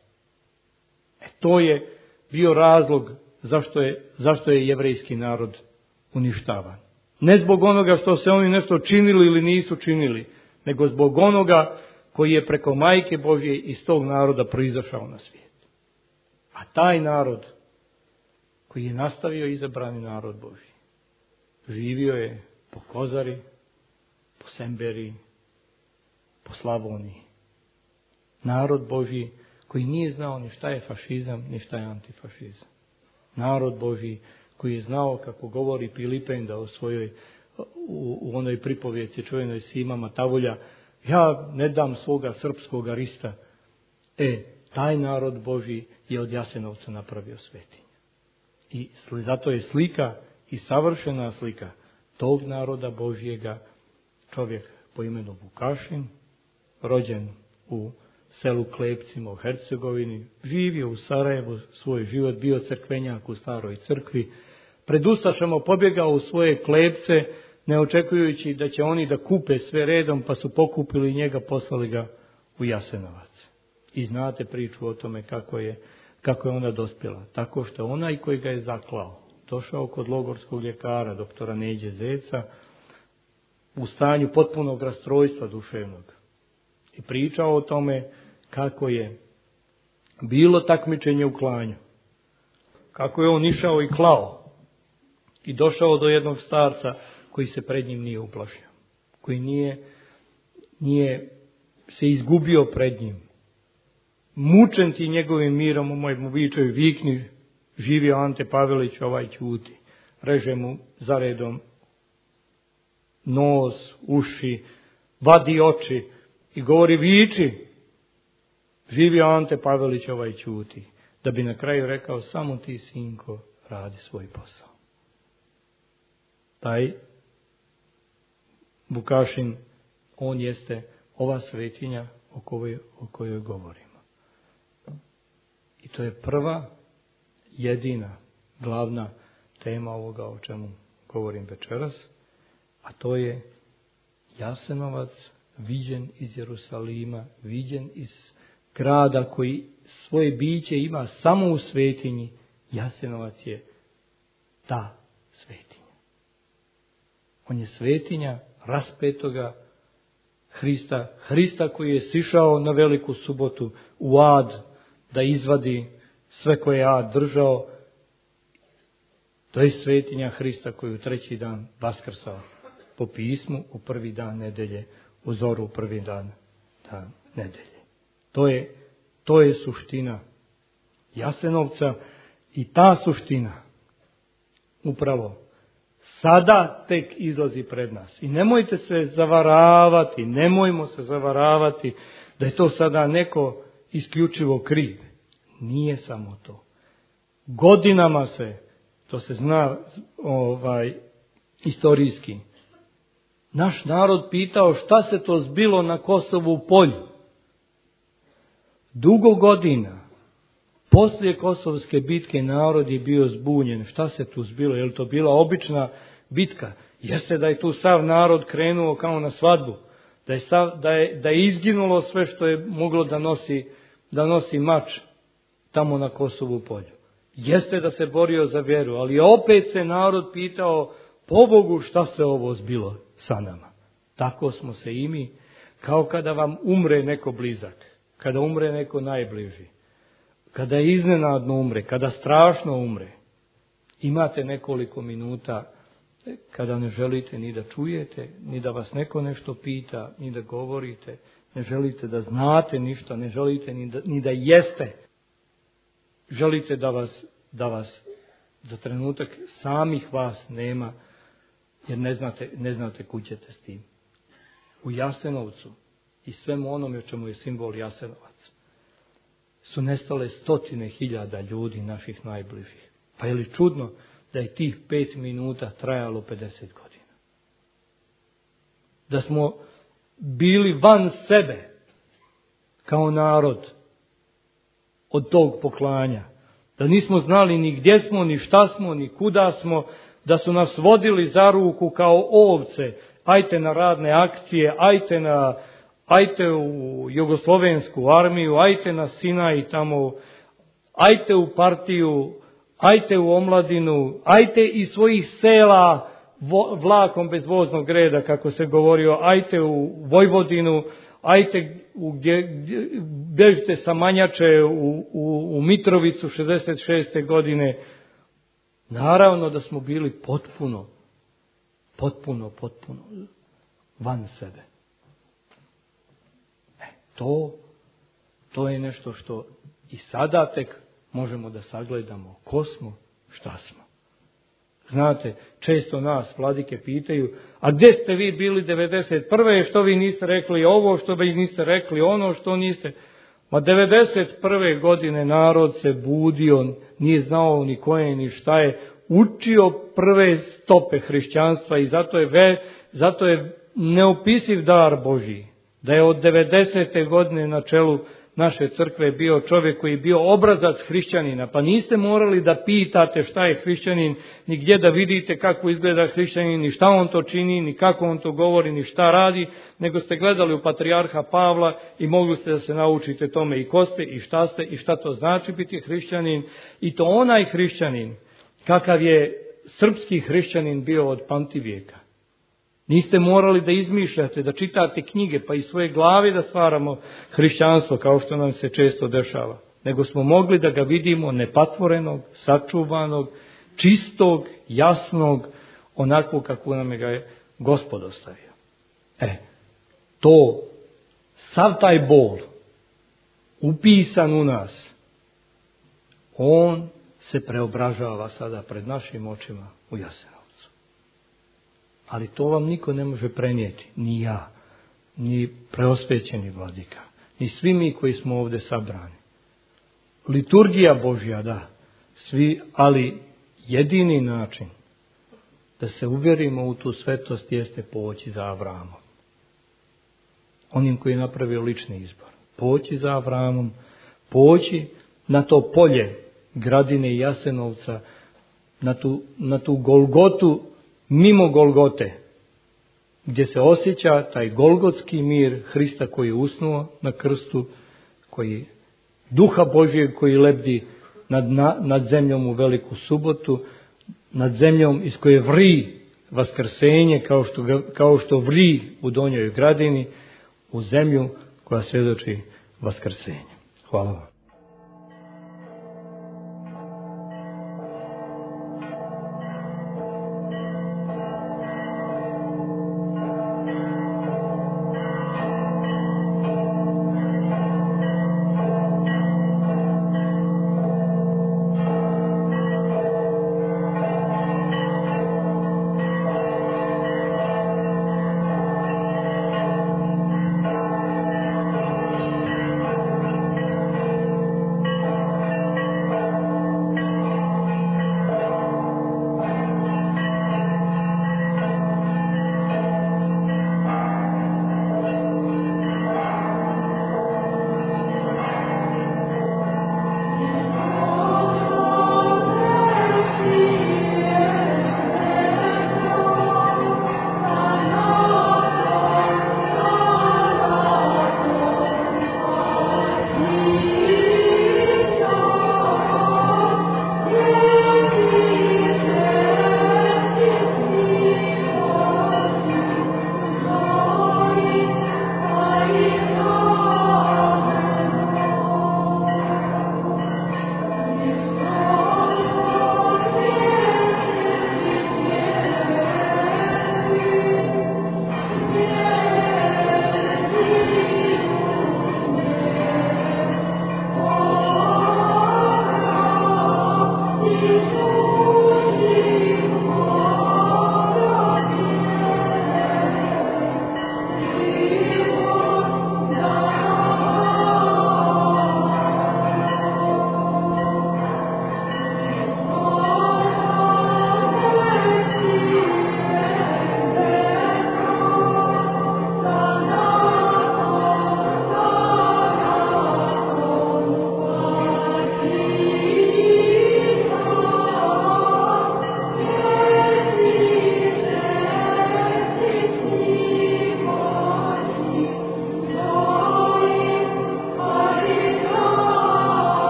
To je bio razlog zašto je jevrejski narod uništavan. Ne zbog onoga što se oni nešto činili ili nisu činili, nego zbog onoga koji je preko Majke Božje iz tog naroda proizašao na svijet. A taj narod koji je nastavio izabrani narod Božji, živio je po Kozari, po Semberiji, po Slavoniji. Narod Božji koji nije znao ni šta je fašizam, ni šta je antifašizam. Narod Božji koji je znao, kako govori Pilipenda u onoj pripovjeci čuvenoj Sima Matavulja, ja ne dam svoga srpskoga rista. Taj narod Božji je od Jasenovca napravio svetinje. I zato je slika i savršena slika tog naroda Božjega čovjek po imenu Vukašin, rođen u selu Klepcima u Hercegovini, živio u Sarajevu svoj život, bio crkvenjak u staroj crkvi, pred ustašama pobjegao u svoje Klepce, ne očekujući da će oni da kupe sve redom, pa su pokupili njega, poslali ga u Jasenovac. I znate priču o tome kako je ona dospjela. Tako što onaj koji ga je zaklao, došao kod logorskog ljekara, doktora Neđe Zeca, u stanju potpunog rastrojstva duševnog. I pričao o tome kako je bilo takmičenje u klanju. Kako je on išao i klao. I došao do jednog starca koji se pred njim nije uplašio. Koji nije se izgubio pred njim. Mučen ti njegovim mirom, u mojem vičaju vikni, živio Ante Pavelić, ovaj ćuti. Reže mu zaredom nos, uši, vadi oči i govori viči. Živio Ante Pavelić, ovaj ćuti. Da bi na kraju rekao, samo ti, sinko, radi svoj posao. Taj Vukašin, on jeste ova svetinja o kojoj govorimo. I to je prva, jedina, glavna tema ovoga o čemu govorim večeras, a to je Jasenovac viđen iz Jerusalima, viđen iz grada koji svoje biće ima samo u svetinji. Jasenovac je ta svetinja. On je svetinja raspetoga Hrista koji je sišao na veliku subotu u ad da izvadi sve koje je ad držao. To je svetinja Hrista koji u treći dan vaskrsao po pismu u prvi dan nedelje, u zoru u prvi dan nedelje. To je suština Jasenovca i ta suština upravo sada tek izlazi pred nas. I nemojmo se zavaravati da je to sada neko isključivo kriv. Nije samo to. Godinama to se zna istorijski, naš narod pitao šta se to zbilo na Kosovu polju. Dugo godina, poslije Kosovske bitke, narod je bio zbunjen. Šta se tu zbilo? Je li to bila obična bitka? Jeste da je tu sav narod krenuo kao na svadbu. Da je izginulo sve što je moglo da nosi mač tamo na Kosovu polju. Jeste da se borio za vjeru, ali opet se narod pitao, pobogu, šta se ovo zbilo sa nama? Tako smo se i mi, kao kada vam umre neko blizak, kada umre neko najbliži, kada iznenadno umre, kada strašno umre, imate nekoliko minuta kada ne želite ni da čujete, ni da vas neko nešto pita, ni da govorite, ne želite da znate ništa, ne želite ni da jeste. Želite da vas za trenutak samih vas nema, jer ne znate kud ćete s tim. U Jasenovcu i svemu onome čemu je simbol Jasenovac su nestale 100.000 ljudi, naših najbližih. Pa je li čudno da je tih 5 minuta trajalo 50 godina? Da smo bili van sebe kao narod od tog poklanja. Da nismo znali ni gdje smo, ni šta smo, ni kuda smo, da su nas vodili za ruku kao ovce, ajte na radne akcije, ajte u Jugoslovensku armiju, ajte na Sinaj tamo, ajte u partiju, ajte u omladinu, ajte iz svojih sela vlakom bez voznog reda, kako se govorio, ajte u Vojvodinu, ajte gdje bežite sa Manjače u Mitrovicu 66. godine. Naravno da smo bili potpuno van sebe. To je nešto što i sada tek možemo da sagledamo. Ko smo, šta smo. Znate, često nas vladike pitaju, a gdje ste vi bili 91. što vi niste rekli ovo, što vi niste rekli ono, što niste. Ma 91. godine narod se budio, nije znao ni koje ni šta je, učio prve stope hrišćanstva i zato je neopisiv dar Božji. Da je od 90. godine na čelu naše crkve bio čovjek koji je bio obrazac hrišćanina, pa niste morali da pitate šta je hrišćanin, ni gdje da vidite kako izgleda hrišćanin, ni šta on to čini, ni kako on to govori, ni šta radi, nego ste gledali u patrijarha Pavla i mogli ste da se naučite tome i ko ste, i šta ste, i šta to znači biti hrišćanin, i to onaj hrišćanin kakav je srpski hrišćanin bio od pamtivijeka. Niste morali da izmišljate, da čitate knjige, pa iz svoje glave da stvaramo hrišćanstvo, kao što nam se često dešava. Nego smo mogli da ga vidimo nepatvorenog, sačuvanog, čistog, jasnog, onako kako nam ga je Gospod ostavio. Sav taj bol, upisan u nas, on se preobražava sada pred našim očima u Jasenovcu. Ali to vam niko ne može prenijeti, ni ja, ni preosvećeni vladika, ni svi mi koji smo ovdje sabrani. Liturgija Božja, da, svi, ali jedini način da se uvjerimo u tu svetost jeste poći za Avramom. Onim koji je napravio lični izbor. Poći za Avramom, poći na to polje Gradine i Jasenovca, na tu Golgotu, mimo Golgote, gdje se osjeća taj golgotski mir Hrista koji je usnuo na krstu, koji Duha Božjeg koji lebdi nad zemljom u Veliku subotu, nad zemljom iz koje vri vaskrsenje kao što vri u Donjoj Gradini, u zemlju koja svjedoči vaskrsenje. Hvala vam.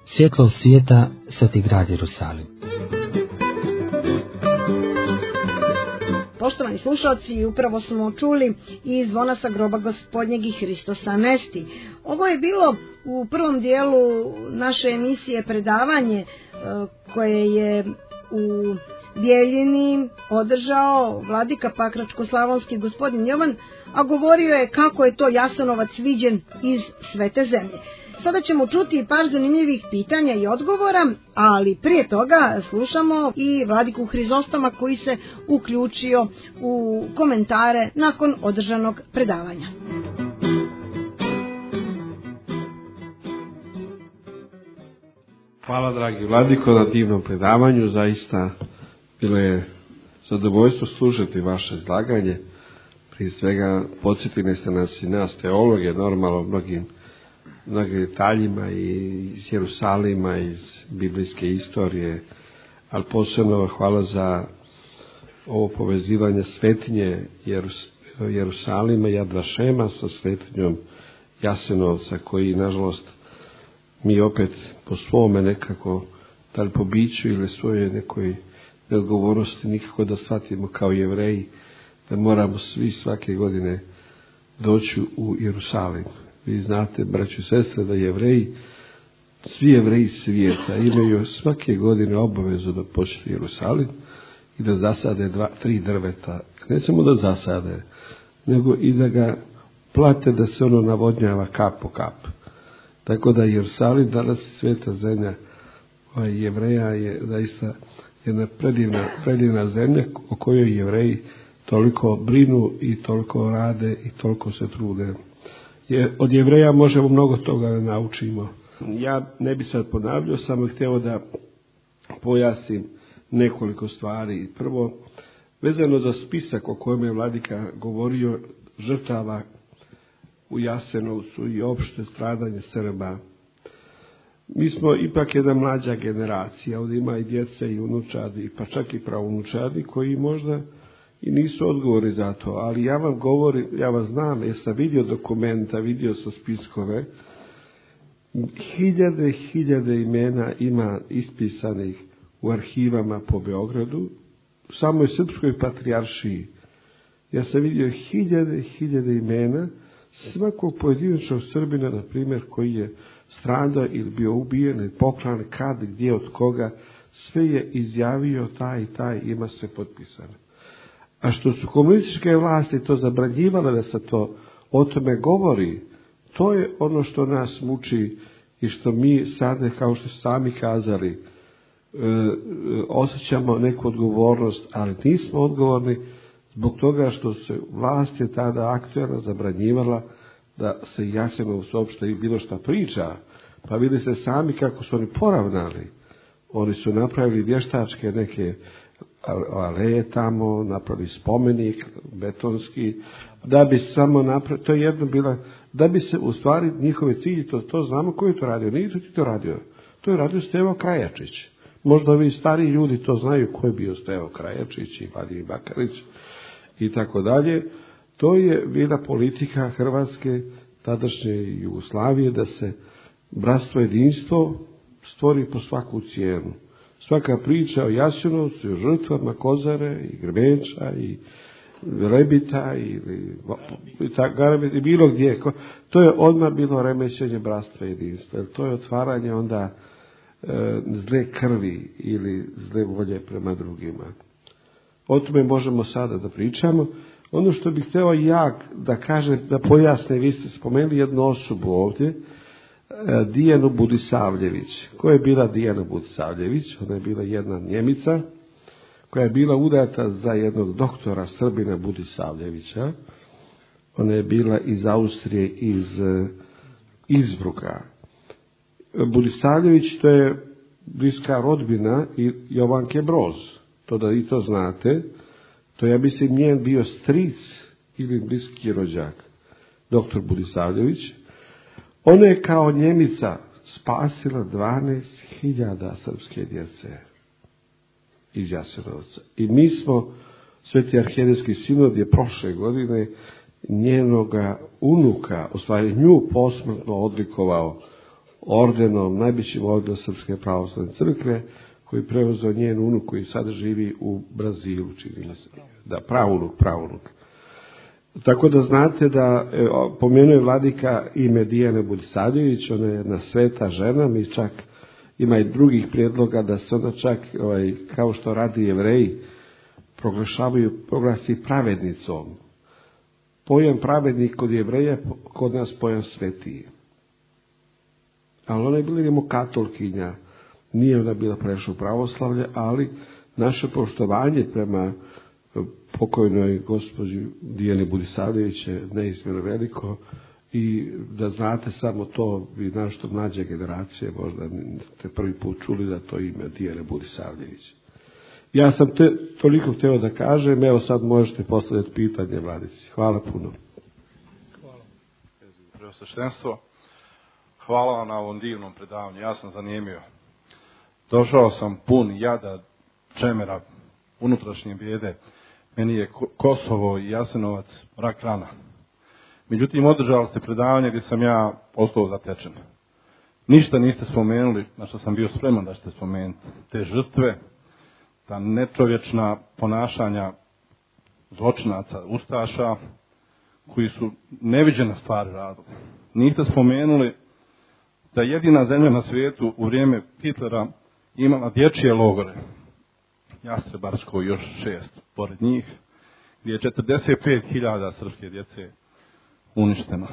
Svjetlo svijeta, sveti grad Jerusalim. Poštovani slušalci, upravo smo čuli i zvona sa groba Gospodnjeg i Hristosa Anesti. Ovo je bilo u prvom dijelu naše emisije predavanje koje je u Bjeljini održao vladika Pakračko-slavonski gospodin Jovan, a govorio je kako je to Jasenovac viđen iz svete zemlje. Sada ćemo čuti par zanimljivih pitanja i odgovora, ali prije toga slušamo i vladiku Hrizostoma koji se uključio u komentare nakon održanog predavanja. Hvala, dragi vladiko, na divnom predavanju. Zaista bilo je zadovoljstvo slušati vaše izlaganje. Prije svega podsjetili ste nas i nas teologe, normalno mnogim detaljima iz Jerusalima, iz biblijske istorije, ali posebno hvala za ovo povezivanje svetinje Jerusalima i Ad Vašema sa svetinjom Jasenovca, koji nažalost mi opet po svome nekako, da li po biću ili svoje nekoj neodgovornosti, nikako da shvatimo kao Jevreji da moramo svi svake godine doći u Jerusalim. Vi znate, braćo i sestre, da svi Jevreji svijeta imaju svake godine obavezu da počnu Jerusalim i da zasade 3 drveta. Ne samo da zasade, nego i da ga plate da se ono navodnjava kap po kap. Tako da Jerusalim danas sveta zemlja Jevreja je zaista jedna predivna zemlja o kojoj Jevreji toliko brinu i toliko rade i toliko se trude. Od Jevreja možemo mnogo toga da naučimo. Ja ne bi sad ponavljao, samo htio da pojasnim nekoliko stvari. Prvo, vezano za spisak o kojem je vladika govorio, žrtava u Jasenovcu i opšte stradanje Srba. Mi smo ipak jedna mlađa generacija, ovdje ima i djece i unučadi, pa čak i praunučadi koji možda i nisu odgovori za to, ali ja vam govorim, ja vas znam, jer sam vidio dokumenta, vidio sam spiskove, hiljade imena ima ispisanih u arhivama po Beogradu, u samoj Srpskoj patrijaršiji. Ja sam vidio hiljade imena svakog pojedinačnog Srbina, na primjer, koji je stradao ili bio ubijen ili poklan, kad, gdje, od koga, sve je izjavio taj i taj, ima sve potpisano. A što su komunističke vlasti to zabranjivale da se to o tome govori, to je ono što nas muči i što mi sada, kao što sami kazali, osjećamo neku odgovornost, ali nismo odgovorni zbog toga što se vlast je tada aktualna zabranjivala da se Jasenovac uopšte i bilo šta priča. Pa vidi se sami kako su oni poravnali. Oni su napravili vještačke neke aleje tamo, napravili spomenik betonski, da bi samo napravili, to je jedno bila, da bi se u stvari njihove cilji, to znamo ko je to radio, nije to radio. To je radio Stevo Krajačić. Možda ovi stariji ljudi to znaju ko je bio Stevo Krajačić i Vladimir Bakarić i tako dalje. To je bila politika Hrvatske, tadašnje Jugoslavije, da se bratstvo jedinstvo stvori po svaku cijenu. Svaka priča o Jasenovcu, o žrtvama Kozare i Grbenča i Rebita i bilo gdje. To je odmah bilo remećenje bratstva jedinstva. To je otvaranje onda zle krvi ili zle volje prema drugima. O tome možemo sada da pričamo. Ono što bih htio ja da kažem, da pojasne, vi ste spomenuli jednu osobu ovdje, Dijanu Budisavljević. Ko je bila Dijana Budisavljević? Ona je bila jedna Njemica koja je bila udata za jednog doktora Srbina Budisavljevića. Ona je bila iz Austrije, iz Innsbrucka. Budisavljević, to je bliska rodbina Jovanke Broz. To da i to znate. To ja mislim njen bio stric ili bliski rođak. Doktor Budisavljević. Ona je kao Njemica spasila 12.000 srpske djece iz Jasenovca. I mi smo, Sveti arhijerejski sinod je prošle godine njenoga unuka, u stvari nju posmrtno odlikovao ordenom, najvećim ordenom Srpske pravoslavne crkve, koji je preuzeo njen unuk koji sada živi u Brazilu, čini mi se. Da, pravunuk. Tako da znate da pomenuje vladika ime Dijane Buljsavljević, ona je jedna sveta žena, mi čak ima i drugih prijedloga da se ona čak, kao što radi Jevreji, proglasi pravednicom. Pojam pravednik kod Jevreja, kod nas pojam svetiji. Ali ona je bila rimokatolkinja, nije ona bila prešla u pravoslavlje, ali naše poštovanje prema pokojnoj gospođi Dijani Buljsavljević je neizmjerno veliko i da znate samo to, vi našto mlađe generacije možda ste prvi put čuli da to ime Dijane Buljsavljević. Ja sam toliko htio da kažem, evo sad možete postaviti pitanje Vladici. Hvala puno. Hvala. Preosveštenstvo, hvala vam na ovom divnom predavanju, ja sam zanimio. Došao sam pun jada, čemera, unutrašnje bijede. Meni je Kosovo i Jasenovac rak rana. Međutim, održali ste predavanje gdje sam ja ostao zatečen. Ništa niste spomenuli, na što sam bio spreman da ćete spomenuti. Te žrtve, ta nečovječna ponašanja zločinaca, ustaša, koji su neviđene stvari radili. Niste spomenuli da je jedina zemlja na svijetu u vrijeme Hitlera imala dječje logore. Jastrebarsko i još 6 pored njih, gdje je 45.000 srpske djece uništeno.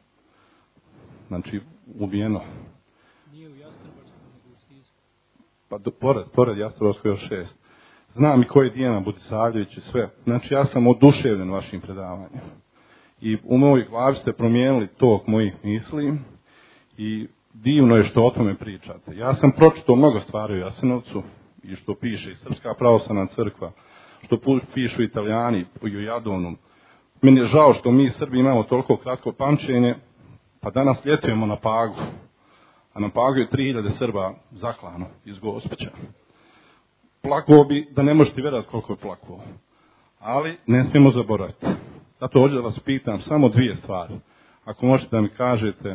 Znači, ubijeno. Nije u Jastrebarskom, nego u Sisku. Pa pored Jastrebarsko još 6. Znam i ko je Dijana Buljsavljević i sve. Znači, ja sam oduševljen vašim predavanjem. I u mojoj glavi ste promijenili tok mojih misli i divno je što o tome pričate. Ja sam pročitao mnogo stvari u Jasenovcu, i što piše i Srpska pravoslavna crkva, što pišu Italijani u Jadovnu. Meni je žao što mi Srbi imamo toliko kratko pamćenje, pa danas ljetujemo na Pagu, a na Pagu je 3000 Srba zaklano iz Gospića. Plakao bi da ne možete vjerovati koliko je plakao, ali ne smijemo zaboraviti. Zato hoću da vas pitam samo 2 stvari. Ako možete da mi kažete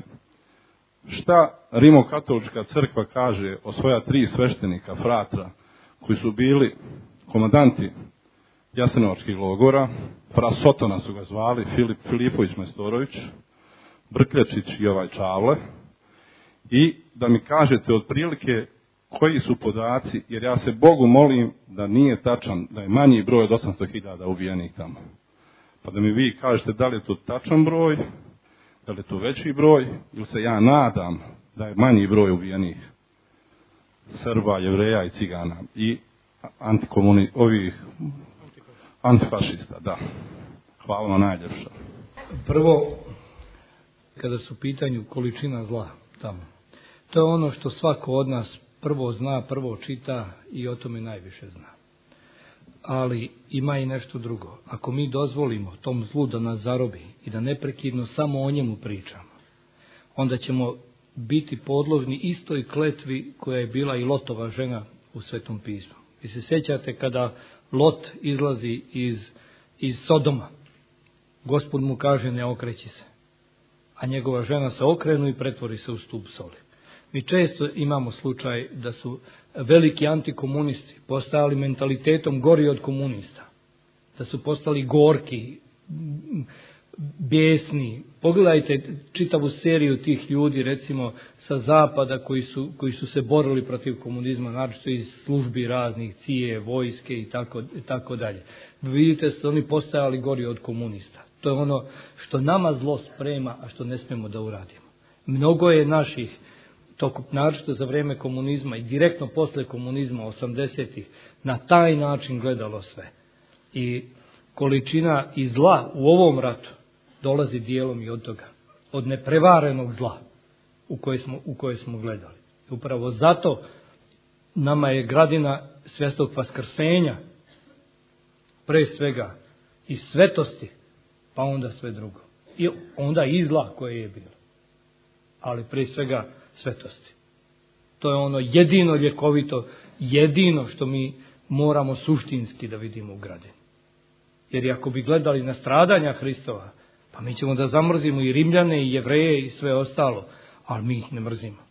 šta Rimokatolička crkva kaže o svoja 3 sveštenika, fratra, koji su bili komandanti Jasenovačkih logora. Fra Sotona su ga zvali, Filipović Majstorović, Brkljačić i ovaj Čavle. I da mi kažete otprilike koji su podaci, jer ja se Bogu molim da nije tačan, da je manji broj od 800.000 ubijenih tamo. Pa da mi vi kažete da li je to tačan broj, da li je to veći broj, ili se ja nadam da je manji broj ubijenih Srba, Jevreja i Cigana i antifašista, da. Hvala vam najljepša. Prvo, kada su u pitanju količina zla tamo, to je ono što svako od nas prvo zna, prvo čita i o tome najviše zna. Ali ima i nešto drugo. Ako mi dozvolimo tom zlu da nas zarobi i da neprekidno samo o njemu pričamo, onda ćemo biti podložni istoj kletvi koja je bila i Lotova žena u Svetom pismu. Vi se sjećate kada Lot izlazi iz Sodoma, Gospod mu kaže ne okreći se, a njegova žena se okrenu i pretvori se u stup soli. Mi često imamo slučaj da su veliki antikomunisti postali mentalitetom gori od komunista, da su postali gorki, bijesni. Pogledajte čitavu seriju tih ljudi, recimo sa zapada, koji su se borili protiv komunizma, naročito iz službi raznih, cije, vojske i tako dalje. Vidite da su oni postajali gori od komunista. To je ono što nama zlo sprema, a što ne smijemo da uradimo. Mnogo je naših, naročito za vrijeme komunizma i direktno posle komunizma 80-ih, na taj način gledalo sve. I količina i zla u ovom ratu dolazi dijelom i od toga, od neprevarenog zla u koje smo gledali. Upravo zato nama je gradina Svetog Vaskrsenja pre svega i svetosti, pa onda sve drugo. I onda i zla koje je bilo. Ali pre svega svetosti. To je ono jedino ljekovito, jedino što mi moramo suštinski da vidimo u gradini. Jer ako bi gledali na stradanja Hristova, pa mi ćemo da zamrzimo i Rimljane i Jevreje i sve ostalo, ali mi ih ne mrzimo.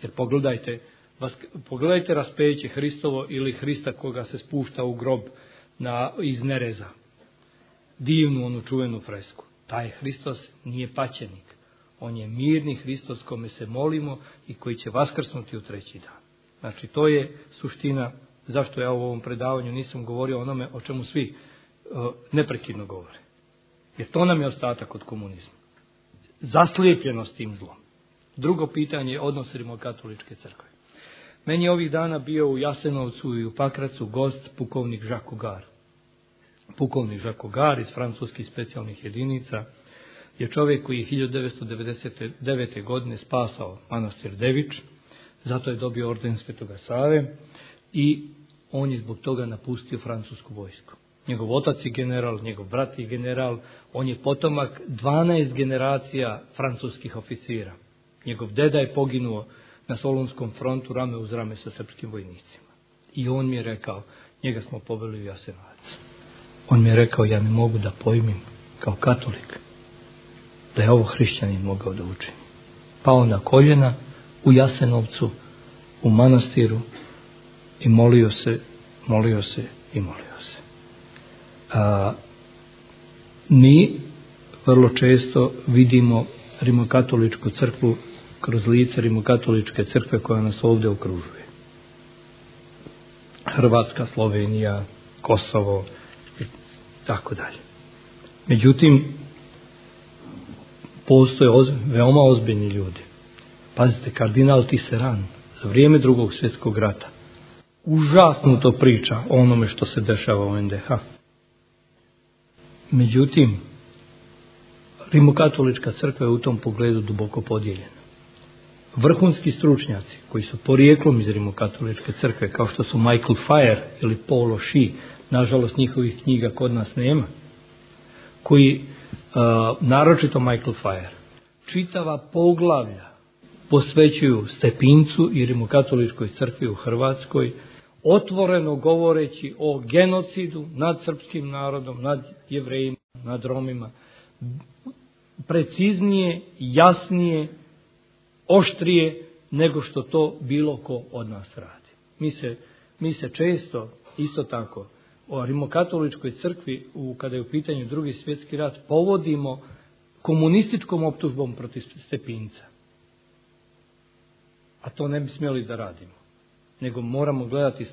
Jer pogledajte raspeće Hristovo ili Hrista koga se spušta u grob iz nereza. Divnu onu čuvenu fresku. Taj Hristos nije paćenik. On je mirni Hristos kome se molimo i koji će vaskrsnuti u 3. dan. Znači, to je suština zašto ja u ovom predavanju nisam govorio o onome o čemu svi neprekidno govore. Jer to nam je ostatak od komunizma. Zaslijepljenost tim zlom. Drugo pitanje je odnos Rimokatoličke crkve. Meni je ovih dana bio u Jasenovcu i u Pakracu gost pukovnik Jacques Augar. Pukovnik Jacques Augar iz francuskih specijalnih jedinica je čovjek koji je 1999. godine spasao manastir Devič, zato je dobio orden Svetoga Save i on je zbog toga napustio francusku vojsku. Njegov otac je general, njegov brat je general, on je potomak 12 generacija francuskih oficira. Njegov deda je poginuo na Solunskom frontu rame uz rame sa srpskim vojnicima. I on mi je rekao, njega smo poveli u Jasenovac. On mi je rekao, ja ne mogu da pojmim kao katolik da je ovo hrišćanin mogao da učini. Pao na koljena u Jasenovcu, u manastiru i molio se. Mi vrlo često vidimo Rimokatoličku crkvu kroz lice Rimokatoličke crkve koja nas ovdje okružuje. Hrvatska, Slovenija, Kosovo i tako dalje. Međutim, postoje veoma ozbiljni ljudi. Pazite, kardinal Tisserand za vrijeme Drugog svjetskog rata užasno to priča o onome što se dešava u NDH. Međutim, Rimokatolička crkva je u tom pogledu duboko podijeljena. Vrhunski stručnjaci koji su porijeklom iz Rimokatoličke crkve, kao što su Michael Fire ili Paul O'Shea, nažalost njihovih knjiga kod nas nema, koji, naročito Michael Fire, čitava poglavlja posvećuju Stepincu i Rimokatoličkoj crkvi u Hrvatskoj, otvoreno govoreći o genocidu nad srpskim narodom, nad Jevrejima, nad Romima, preciznije, jasnije, oštrije nego što to bilo ko od nas radi. Mi se često, isto tako, o Rimokatoličkoj crkvi, kada je u pitanju Drugi svjetski rat, povodimo komunističkom optužbom protiv Stepinca. A to ne bi smjeli da radimo. Nego moramo gledati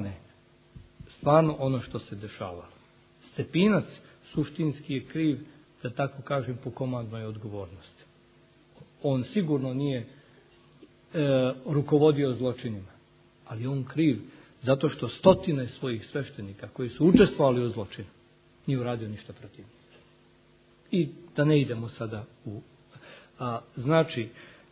stvarno ono što se dešavalo. Stepinac suštinski je kriv, da tako kažem, po komandnoj odgovornosti. On sigurno nije rukovodio zločinima, ali on kriv zato što stotine svojih sveštenika koji su učestvovali u zločinu nije uradio ništa protiv njih. I da ne idemo sada u... Znači,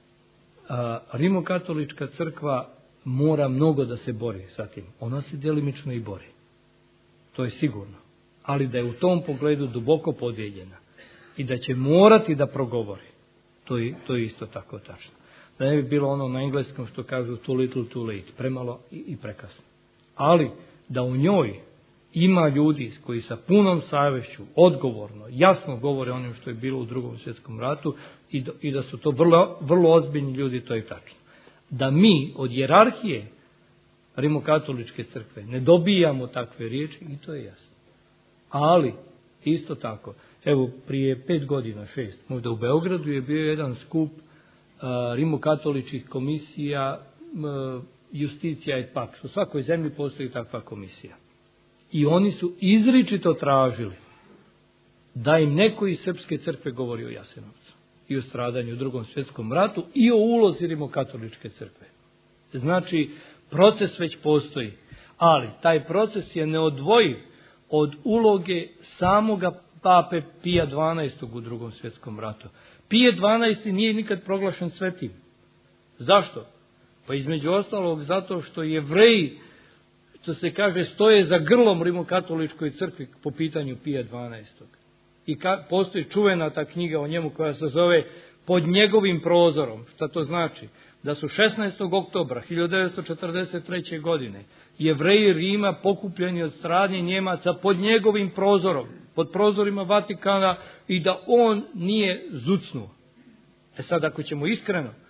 Rimokatolička crkva mora mnogo da se bori sa tim. Ona se djelimično i bori. To je sigurno. Ali da je u tom pogledu duboko podijeljena i da će morati da progovori, to je isto tako tačno. Da ne bi bilo ono na engleskom što kažu too little too late, premalo i prekasno. Ali da u njoj ima ljudi koji sa punom savješću, odgovorno, jasno govore onim što je bilo u Drugom svjetskom ratu i da su to vrlo ozbiljni ljudi, to je tačno. Da mi od hijerarhije Rimokatoličke crkve ne dobijamo takve riječi, i to je jasno. Ali, isto tako, evo prije 5 godina, 6, možda u Beogradu je bio jedan skup Rimokatoličkih komisija Justicija et Pax. U svakoj zemlji postoji takva komisija. I oni su izričito tražili da im neko iz Srpske crkve govori o Jasenovcu i o stradanju u Drugom svjetskom ratu i o ulozi Rimokatoličke crkve. Znači, proces već postoji, ali taj proces je neodvojiv od uloge samoga pape Pija XII. U Drugom svjetskom ratu. Pije XII. Nije nikad proglašen svetim. Zašto? Pa između ostalog zato što Jevreji, što se kaže, stoje za grlom Rimokatoličkoj crkvi po pitanju Pija XII. I postoji čuvena ta knjiga o njemu koja se zove Pod njegovim prozorom. Šta to znači? Da su 16. oktobra 1943. godine Jevreji Rima pokupljeni od strane Njemaca pod njegovim prozorom, pod prozorima Vatikana, i da on nije zucnuo. Sad, ako ćemo iskreno,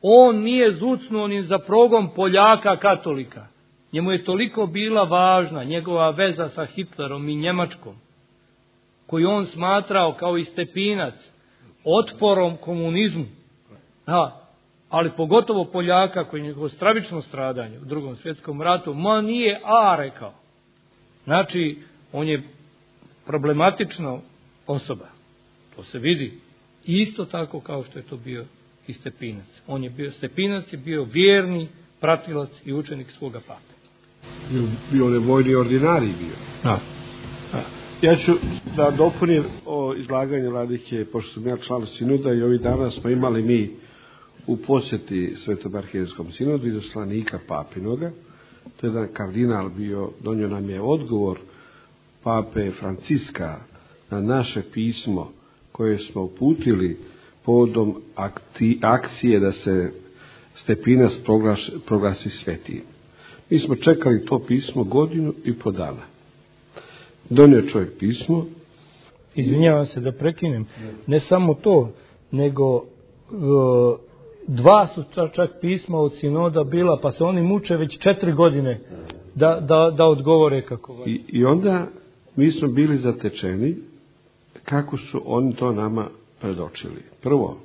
On nije zucnuo ni za progon Poljaka katolika. Njemu je toliko bila važna njegova veza sa Hitlerom i Njemačkom, koju on smatrao kao i Stepinac otporom komunizmu. Ali pogotovo Poljaka koji je njegovo stravično stradanje u Drugom svjetskom ratu, nije rekao. Znači, on je problematična osoba. To se vidi. Isto tako kao što je to bio i Stepinac. Stepinac je bio vjerni pratilac i učenik svoga pape. Bio je vojni ordinarij bio. Ja ću da dopunim o izlaganju vladike, pošto sam ja član sinoda i ovih dana smo imali mi u posjeti Svetom arhijevskom sinodu izaslanika papinoga. To je jedan kardinal bio, donio nam je odgovor pape Franciska na naše pismo koje smo uputili povodom akcije da se Stepinac proglasi svetim. Mi smo čekali to pismo 1.5 godina. Donio čovjek pismo. Izvinjavam se da prekinem. Ne samo to, nego 2 su čak pisma od sinoda bila, pa se oni muče već 4 godine da odgovore kako. I onda mi smo bili zatečeni kako su oni to nama predočili. Prvo,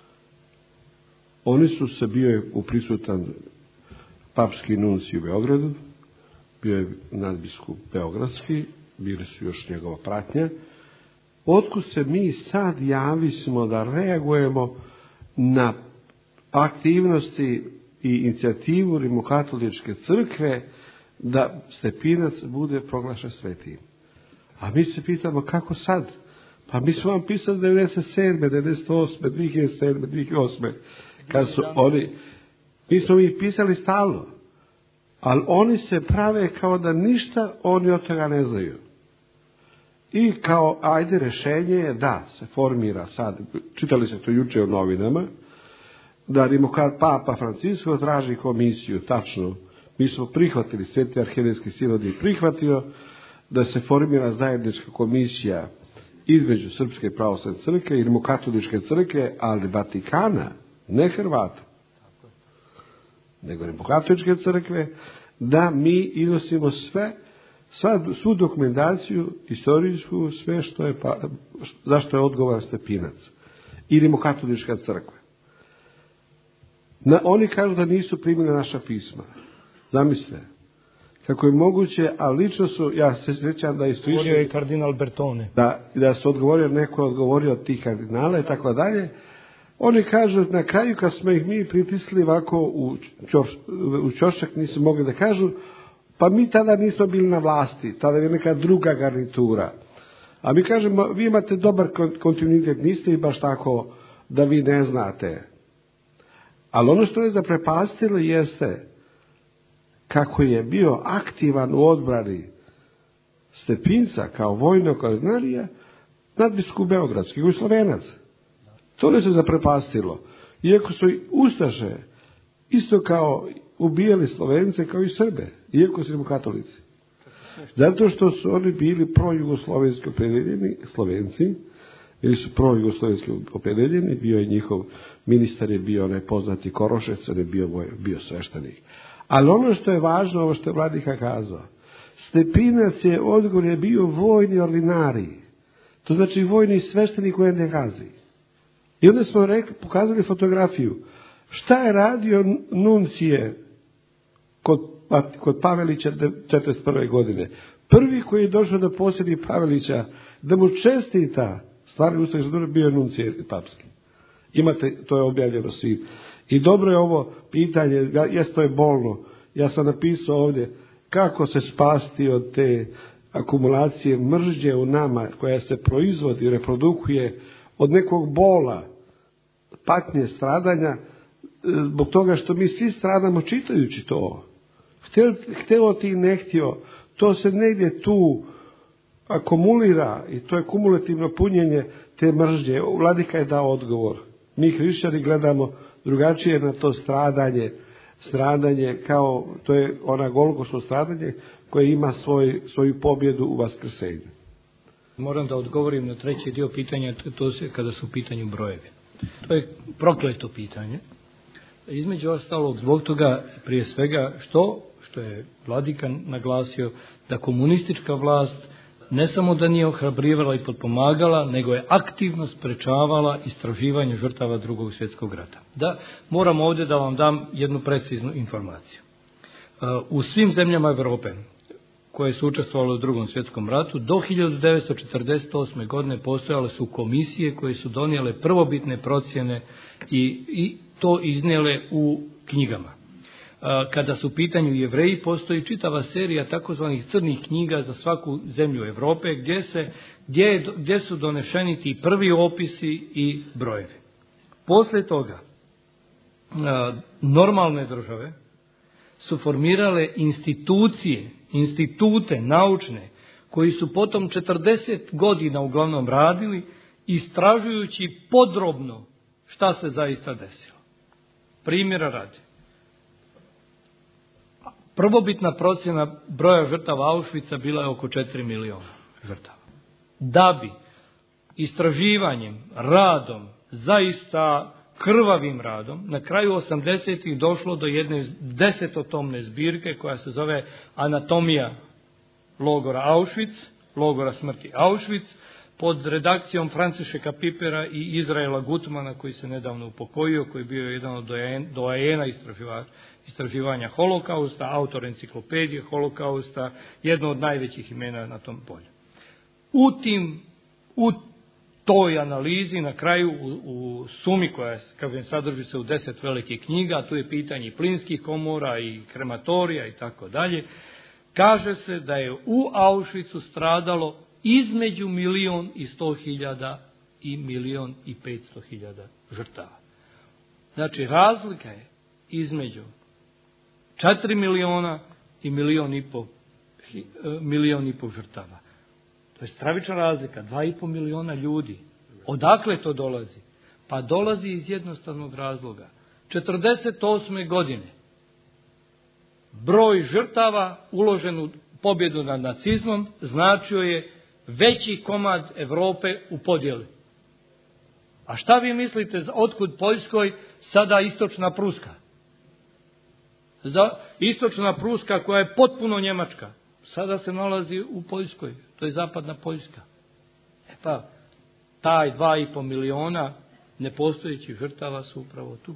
oni su se bio u prisutan papski nuncij u Beogradu, bio je nadbiskup beogradski, bili su još njegova pratnja. Otkud se mi sad javismo da reagujemo na aktivnosti i inicijativu Rimokatoličke crkve da Stepinac bude proglašen svetim? A mi se pitamo kako sad? Pa mi smo vam pisali 97., 98., 2007., 2008. Kad su oni, mi smo ih pisali stalno, ali oni se prave kao da ništa oni od toga ne znaju. I kao, ajde, rješenje je da se formira sad, čitali se to juče u novinama, da Papa Francisko traži komisiju, tačno, mi smo prihvatili, Sveti arhijevski sinod je prihvatio da se formira zajednička komisija između Srpske pravoslavne crkve i Rimokatoličke crkve, ali Vatikana, ne Hrvata, nego Rimokatoličke crkve, da mi iznosimo svu dokumentaciju istorijsku, sve što je, zašto je odgovoran Stepinac i Rimokatolička crkva. Oni kažu da nisu primili naša pisma. Zamislite, kako je moguće, a lično su, ja se sjećam da je govorio je kardinal Bertone. Da su odgovorio, neko je odgovorio od tih kardinala i tako dalje. Oni kažu, na kraju kad smo ih mi pritisli ovako u ćošak, nisu mogli da kažu, pa mi tada nismo bili na vlasti, tada je neka druga garnitura. A mi kažemo, vi imate dobar kontinuitet, niste i baš tako da vi ne znate. Ali ono što je zaprepastilo jeste kako je bio aktivan u odbrani Stepinca kao vojnog ordinarija nadbiskup beogradski, Jugoslovenac. To ne se zaprepastilo. Iako su i ustaše isto kao ubijali Slovence kao i Srbe, iako su katolici. Zato što su oni bili projugoslovenski opredeljeni, Slovenci, ili su projugoslovenski opredeljeni, bio je njihov ministar, je bio nepoznati Korošec, on je bio sveštenik. Ali ono što je važno, ovo što je vladika kazao, Stepinac je odgovor je bio vojni ordinarij. To znači vojni sveštenik u NDH-zi. I onda smo pokazali fotografiju. Šta je radio nuncije kod Pavelića 1941. godine? Prvi koji je došao da posjeti Pavelića, da mu čestita stvarni ustav za bio je nuncije papski. Imate, to je objavljeno svi. I dobro je ovo pitanje, to je bolno. Ja sam napisao ovdje kako se spasti od te akumulacije mržnje u nama koja se proizvodi, reprodukuje od nekog bola, patnje, stradanja, zbog toga što mi svi stradamo čitajući to. Hteo ti ne htio, to se negdje tu akumulira i to je kumulativno punjenje te mržnje. Vladika je dao odgovor. Mi hrišćani gledamo drugačije na to stradanje kao, to je ona golgotsko stradanje koje ima svoju pobjedu u vaskrsenju. Moram da odgovorim na treći dio pitanja, to je kada su u pitanju brojevi. To je prokleto pitanje. između ostalog zbog toga prije svega što je vladika naglasio, da komunistička vlast ne samo da nije ohrabrivala i potpomagala, nego je aktivno sprečavala istraživanje žrtava Drugog svjetskog rata. Da, moram ovdje da vam dam jednu preciznu informaciju. U svim zemljama Europe koje su učestvovale u Drugom svjetskom ratu, do 1948. godine postojale su komisije koje su donijele prvobitne procjene i to iznijele u knjigama. Kada su u pitanju Jevreji, postoji čitava serija takozvanih crnih knjiga za svaku zemlju Europe gdje su donešeni ti prvi opisi i brojevi. Poslije toga normalne države su formirale institute naučne koji su potom 40 godina uglavnom radili istražujući podrobno šta se zaista desilo. Primjera radi. Prvobitna procjena broja žrtava Auschwitza bila je oko 4 miliona žrtava. Da bi istraživanjem, radom, zaista krvavim radom, na kraju 80-ih došlo do jedne 10-tomne zbirke koja se zove Anatomija logora Auschwitz, logora smrti Auschwitz, pod redakcijom Francišeka Pipera i Izraela Gutmana, koji se nedavno upokojio, koji je bio jedan od doajena istraživanja holokausta, autor enciklopedije holokausta, jedno od najvećih imena na tom polju. U toj analizi na kraju u sumi koja sadrži se u 10 velikih knjiga, tu je pitanje plinskih komora i krematorija i tako dalje, kaže se da je u Auschwitzu stradalo između 1.100.000 i 1.500.000 žrtava. Znači razlika je između 4 miliona i 1.500.000 žrtava. To je stravična razlika, 2,5 miliona ljudi. Odakle to dolazi? Pa dolazi iz jednostavnog razloga. 1948. godine broj žrtava uložen u pobjedu nad nacizmom značio je veći komad Europe u podjeli. A šta vi mislite, otkud Poljskoj sada istočna Pruska? Istočna Pruska koja je potpuno Njemačka, sada se nalazi u Poljskoj, to je zapadna Poljska. Pa, taj 2,5 miliona nepostojećih žrtava su upravo tu.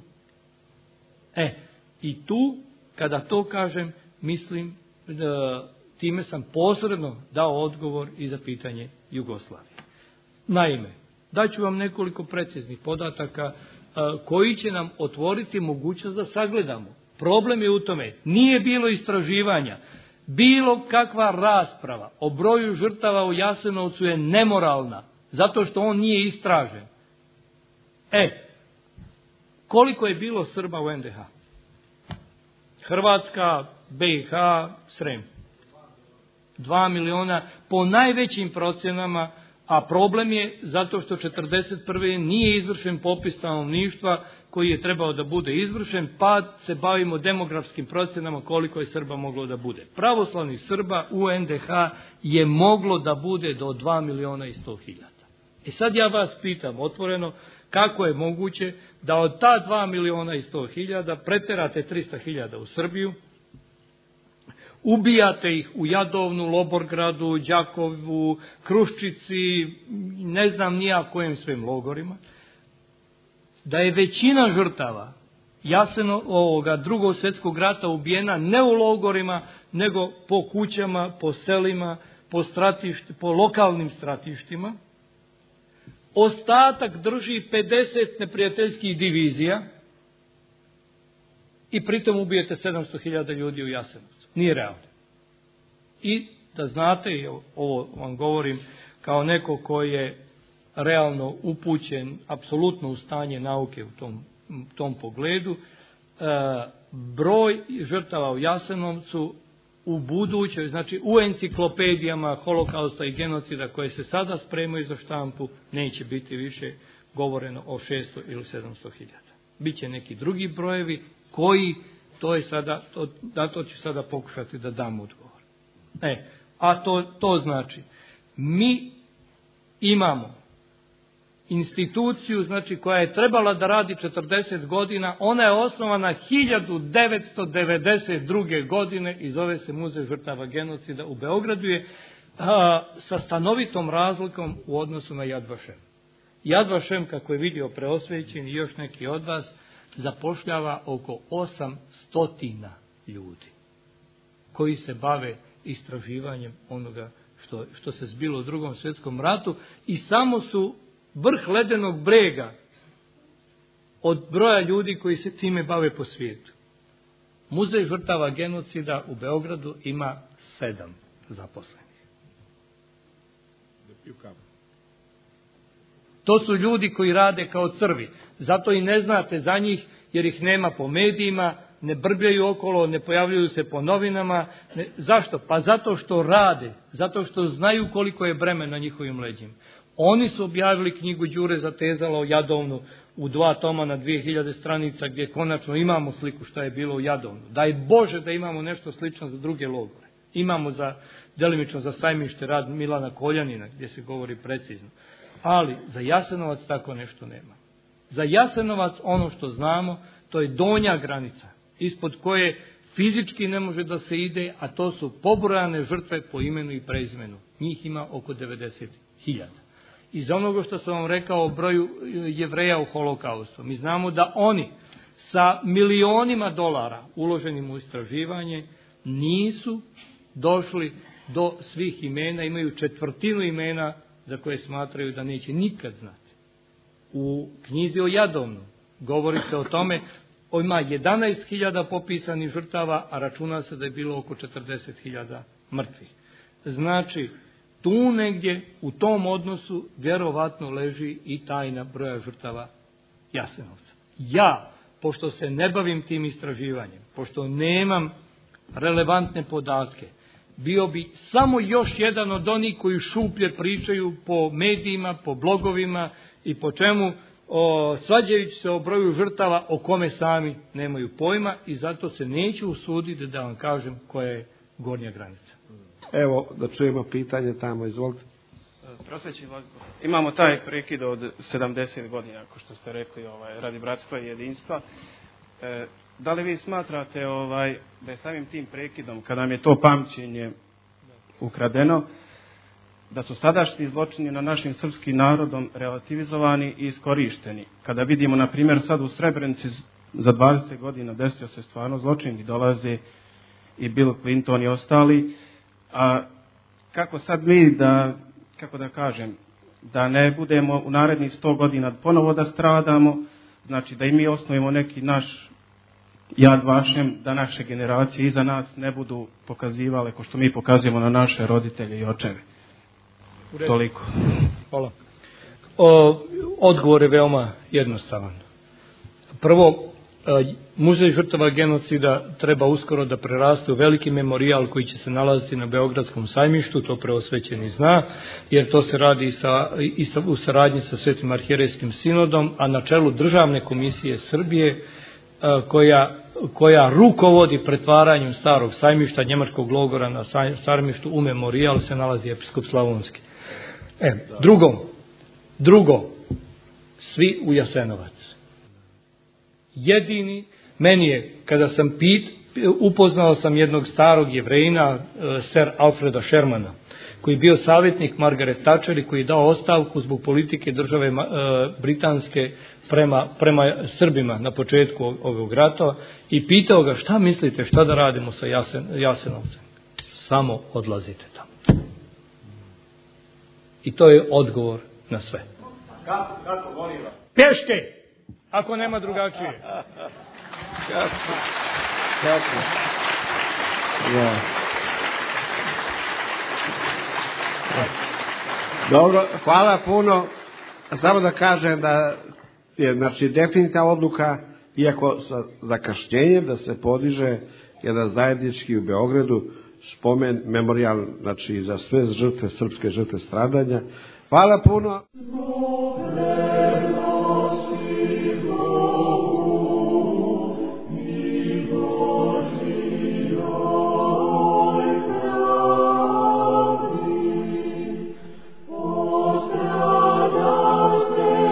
I tu, kada to kažem, mislim, time sam posredno dao odgovor i za pitanje Jugoslavije. Naime, daću vam nekoliko preciznih podataka koji će nam otvoriti mogućnost da sagledamo. Problem je u tome, nije bilo istraživanja, bilo kakva rasprava o broju žrtava u Jasenovcu je nemoralna, zato što on nije istražen. Koliko je bilo Srba u NDH? Hrvatska, BiH, Srem. 2 miliona po najvećim procjenama, a problem je zato što 1941. nije izvršen popis stanovništva koji je trebao da bude izvršen, pa se bavimo demografskim procjenama koliko je Srba moglo da bude. Pravoslavnih Srba u NDH je moglo da bude do 2.100.000. I sad ja vas pitam otvoreno, kako je moguće da od ta 2.100.000 preterate 300.000 u Srbiju, ubijate ih u Jadovnu, Loborgradu, Đakovu, Kruščici, ne znam ni ja kojim svim logorima, da je većina žrtava Drugog svjetskog rata ubijena ne u logorima, nego po kućama, po selima, po lokalnim stratištima. Ostatak drži 50 neprijateljskih divizija i pritom ubijete 700.000 ljudi u Jasenovcu. Nije realno. I da znate, ovo vam govorim kao neko koji je realno upućen apsolutno u stanje nauke u tom pogledu, broj žrtava u Jasenovcu u budućoj, znači u enciklopedijama holokausta i genocida koje se sada spremaju za štampu, neće biti više govoreno o 600 ili 700.000. Biće neki drugi brojevi koji, to je sada, na to ću sada pokušati da dam odgovor. A to znači, mi imamo instituciju, znači koja je trebala da radi 40 godina, ona je osnovana 1992. godine i zove se Muzej žrtava genocida u Beogradu, je sa stanovitom razlikom u odnosu na Yad Vashem. Yad Vashem, kako je vidio Preosvećen i još neki od vas, zapošljava oko 800 ljudi koji se bave istraživanjem onoga što se zbilo u Drugom svjetskom ratu i samo su vrh ledenog brega od broja ljudi koji se time bave po svijetu. Muzej žrtava genocida u Beogradu ima 7 zaposlenih. To su ljudi koji rade kao crvi. Zato i ne znate za njih, jer ih nema po medijima, ne brbljaju okolo, ne pojavljuju se po novinama. Zašto? Pa zato što rade, zato što znaju koliko je breme na njihovim leđima. Oni su objavili knjigu Đure Zatezala o Jadovnu u 2 toma na 2000 stranica, gdje konačno imamo sliku šta je bilo u Jadovnu. Daj Bože da imamo nešto slično za druge logore. Imamo delimično za Sajmište rad Milana Koljanina, gdje se govori precizno. Ali za Jasenovac tako nešto nema. Za Jasenovac ono što znamo, to je donja granica, ispod koje fizički ne može da se ide, a to su pobrojane žrtve po imenu i prezimenu. Njih ima oko 90.000. Iz onoga što sam vam rekao o broju Jevreja u holokaustu, mi znamo da oni sa milionima dolara uloženim u istraživanje nisu došli do svih imena, imaju 1/4 imena za koje smatraju da neće nikad znati. U knjizi o Jadovnu govori se o tome, ima 11.000 popisanih žrtava, a računa se da je bilo oko 40.000 mrtvih. Znači, tu negdje u tom odnosu vjerovatno leži i tajna broja žrtava Jasenovca. Ja, pošto se ne bavim tim istraživanjem, pošto nemam relevantne podatke, bio bi samo još jedan od onih koji šuplje pričaju po medijima, po blogovima i po čemu svađajući se o broju žrtava o kome sami nemaju pojma, i zato se neću usuditi da vam kažem koja je gornja granica. Evo, da čujemo pitanje tamo, izvolite. Prosvećeni Vladiko, imamo taj prekid od 70 godina, ako što ste rekli, radi bratstva i jedinstva. Da li vi smatrate da je samim tim prekidom, kada nam je to pamćenje ukradeno, da su sadašnji zločini na našim srpskim narodom relativizovani i iskorišteni? Kada vidimo, na primjer, sad u Srebrenici za 20 godina desio se stvarno zločin i dolaze i Bill Clinton i ostali, a kako sad mi da ne budemo u narednih 100 godina ponovo da stradamo, znači da i mi osnovimo neki naš Yad Vashem, da naše generacije iza nas ne budu pokazivale ko što mi pokazujemo na naše roditelje i očeve. Toliko. Hvala. Odgovor je veoma jednostavan. Prvo, Muzej žrtava genocida treba uskoro da preraste u veliki memorijal koji će se nalaziti na Beogradskom sajmištu, to Preosvećeni zna, jer to se radi u saradnji sa Svetim arhijerejskim sinodom, a na čelu Državne komisije Srbije, koja rukovodi pretvaranjem starog sajmišta, njemačkog logora na sajmištu u memorijal, se nalazi episkop Slavonski. Drugo, svi u Jasenovac. Jedini, meni je, kada sam upoznao sam jednog starog Jevrejina, Sir Alfreda Shermana, koji je bio savjetnik Margaret Thatcher i koji je dao ostavku zbog politike države britanske prema Srbima na početku ovog rata, i pitao ga šta mislite, šta da radimo sa Jasenovcem. Samo odlazite tamo. I to je odgovor na sve. Kako molim vas? Pješke, ako nema drugačije. Kako? Ja. Dobro, hvala puno. Samo da kažem da je, znači, definitivna odluka, iako sa zakašnjenjem, da se podiže jedan zajednički u Beogradu spomen, memorijal, znači, za sve žrtve, srpske žrtve stradanja. Hvala puno. Ostradaste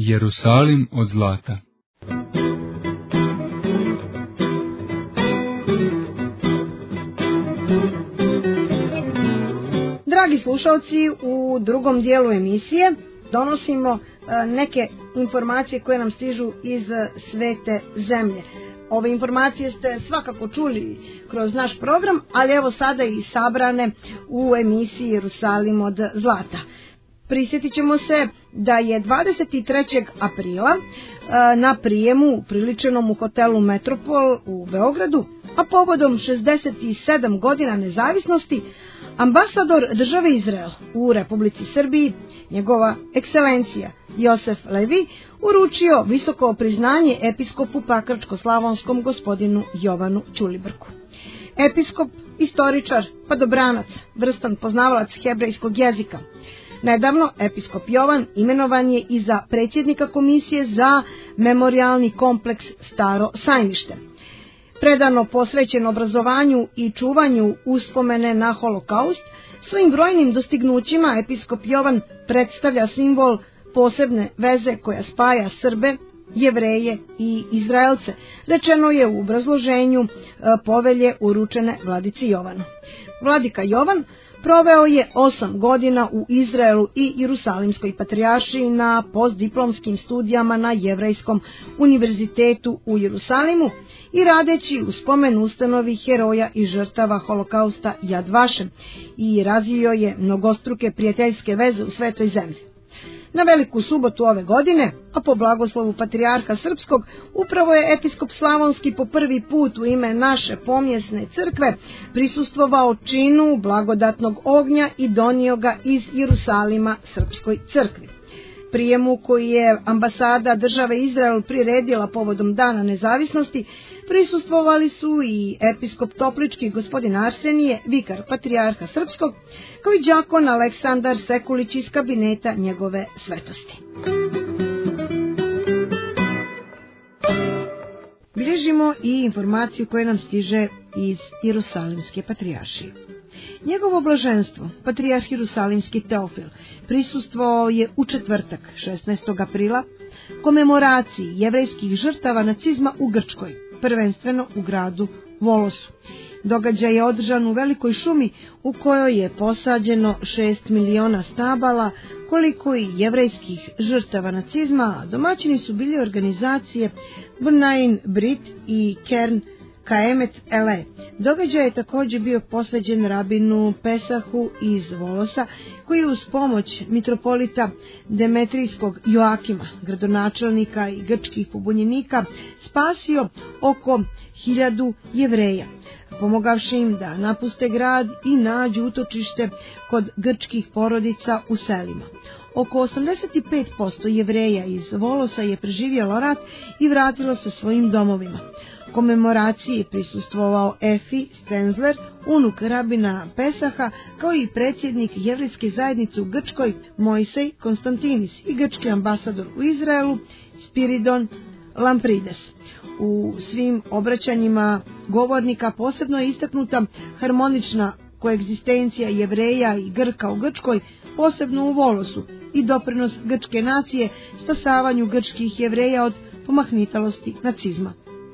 Jerusalim od zlata. Dragi slušalci, u drugom dijelu emisije donosimo neke informacije koje nam stižu iz svete zemlje. Ove informacije ste svakako čuli kroz naš program, ali evo sada i sabrane u emisiji Jerusalim od zlata. Prisjetit ćemo se da je 23. aprila na prijemu upriličenom u hotelu Metropol u Beogradu, a povodom 67 godina nezavisnosti, ambasador države Izrael u Republici Srbiji, njegova ekscelencija Josef Levi, uručio visoko priznanje episkopu pakračko-slavonskom gospodinu Jovanu Ćulibrku. Episkop, istoričar, padobranac, vrstan poznavalac hebrejskog jezika. Nedavno episkop Jovan imenovan je i za predsjednika komisije za memorijalni kompleks Staro Sajmište. Predano posvećen obrazovanju i čuvanju uspomene na holokaust, svojim brojnim dostignućima episkop Jovan predstavlja simbol posebne veze koja spaja Srbe, Jevreje i Izraelce, rečeno je u obrazloženju povelje uručene vladici Jovanu. Vladika Jovan proveo je 8 godina u Izraelu i Jerusalimskoj patrijaršiji na postdiplomskim studijama na Jevrejskom univerzitetu u Jerusalimu i radeći u spomen ustanovi heroja i žrtava holokausta Yad Vashem i razvio je mnogostruke prijateljske veze u svetoj zemlji. Na Veliku subotu ove godine, a po blagoslovu patrijarha srpskog, upravo je episkop Slavonski po prvi put u ime naše pomjesne crkve prisustvovao činu blagodatnog ognja i donio ga iz Jerusalima srpskoj crkvi. Prijemu koji je ambasada države Izrael priredila povodom Dana nezavisnosti prisustvovali su i episkop Toplički gospodin Arsenije, vikar patrijarha srpskog, kao i đakon Aleksandar Sekulić iz kabineta njegove svetosti. Bilježimo i informaciju koja nam stiže iz Jerusalimske patrijaršije. Njegovo blaženstvo, patrijarh Jerusalimski Teofil, prisustvovao je u četvrtak, 16. aprila, komemoraciji jevrejskih žrtava nacizma u Grčkoj, prvenstveno u gradu Volosu. Događaj je održan u Velikoj šumi u kojoj je posađeno 6 miliona stabala, koliko i jevrejskih žrtava nacizma, a domaćini su bili organizacije B'nain Brit i Kern Kaemet Ele. Događaj je također bio posveđen rabinu Pesahu iz Volosa, koji je uz pomoć mitropolita Demetrijskog Joakima, gradonačelnika i grčkih pobunjenika, spasio oko 1000 Jevreja, pomogavši im da napuste grad i nađu utočište kod grčkih porodica u selima. Oko 85% Jevreja iz Volosa je preživjelo rat i vratilo se svojim domovima. Komemoraciji je prisustvovao Efi Stenzler, unuk rabina Pesaha, kao i predsjednik jevrejske zajednice u Grčkoj Mojsej Konstantinis i grčki ambasador u Izraelu Spiridon Lamprides. U svim obraćanjima govornika posebno je istaknuta harmonična koegzistencija Jevreja i Grka u Grčkoj, posebno u Volosu, i doprinos grčke nacije spasavanju grčkih Jevreja od pomahnitalosti nacizma.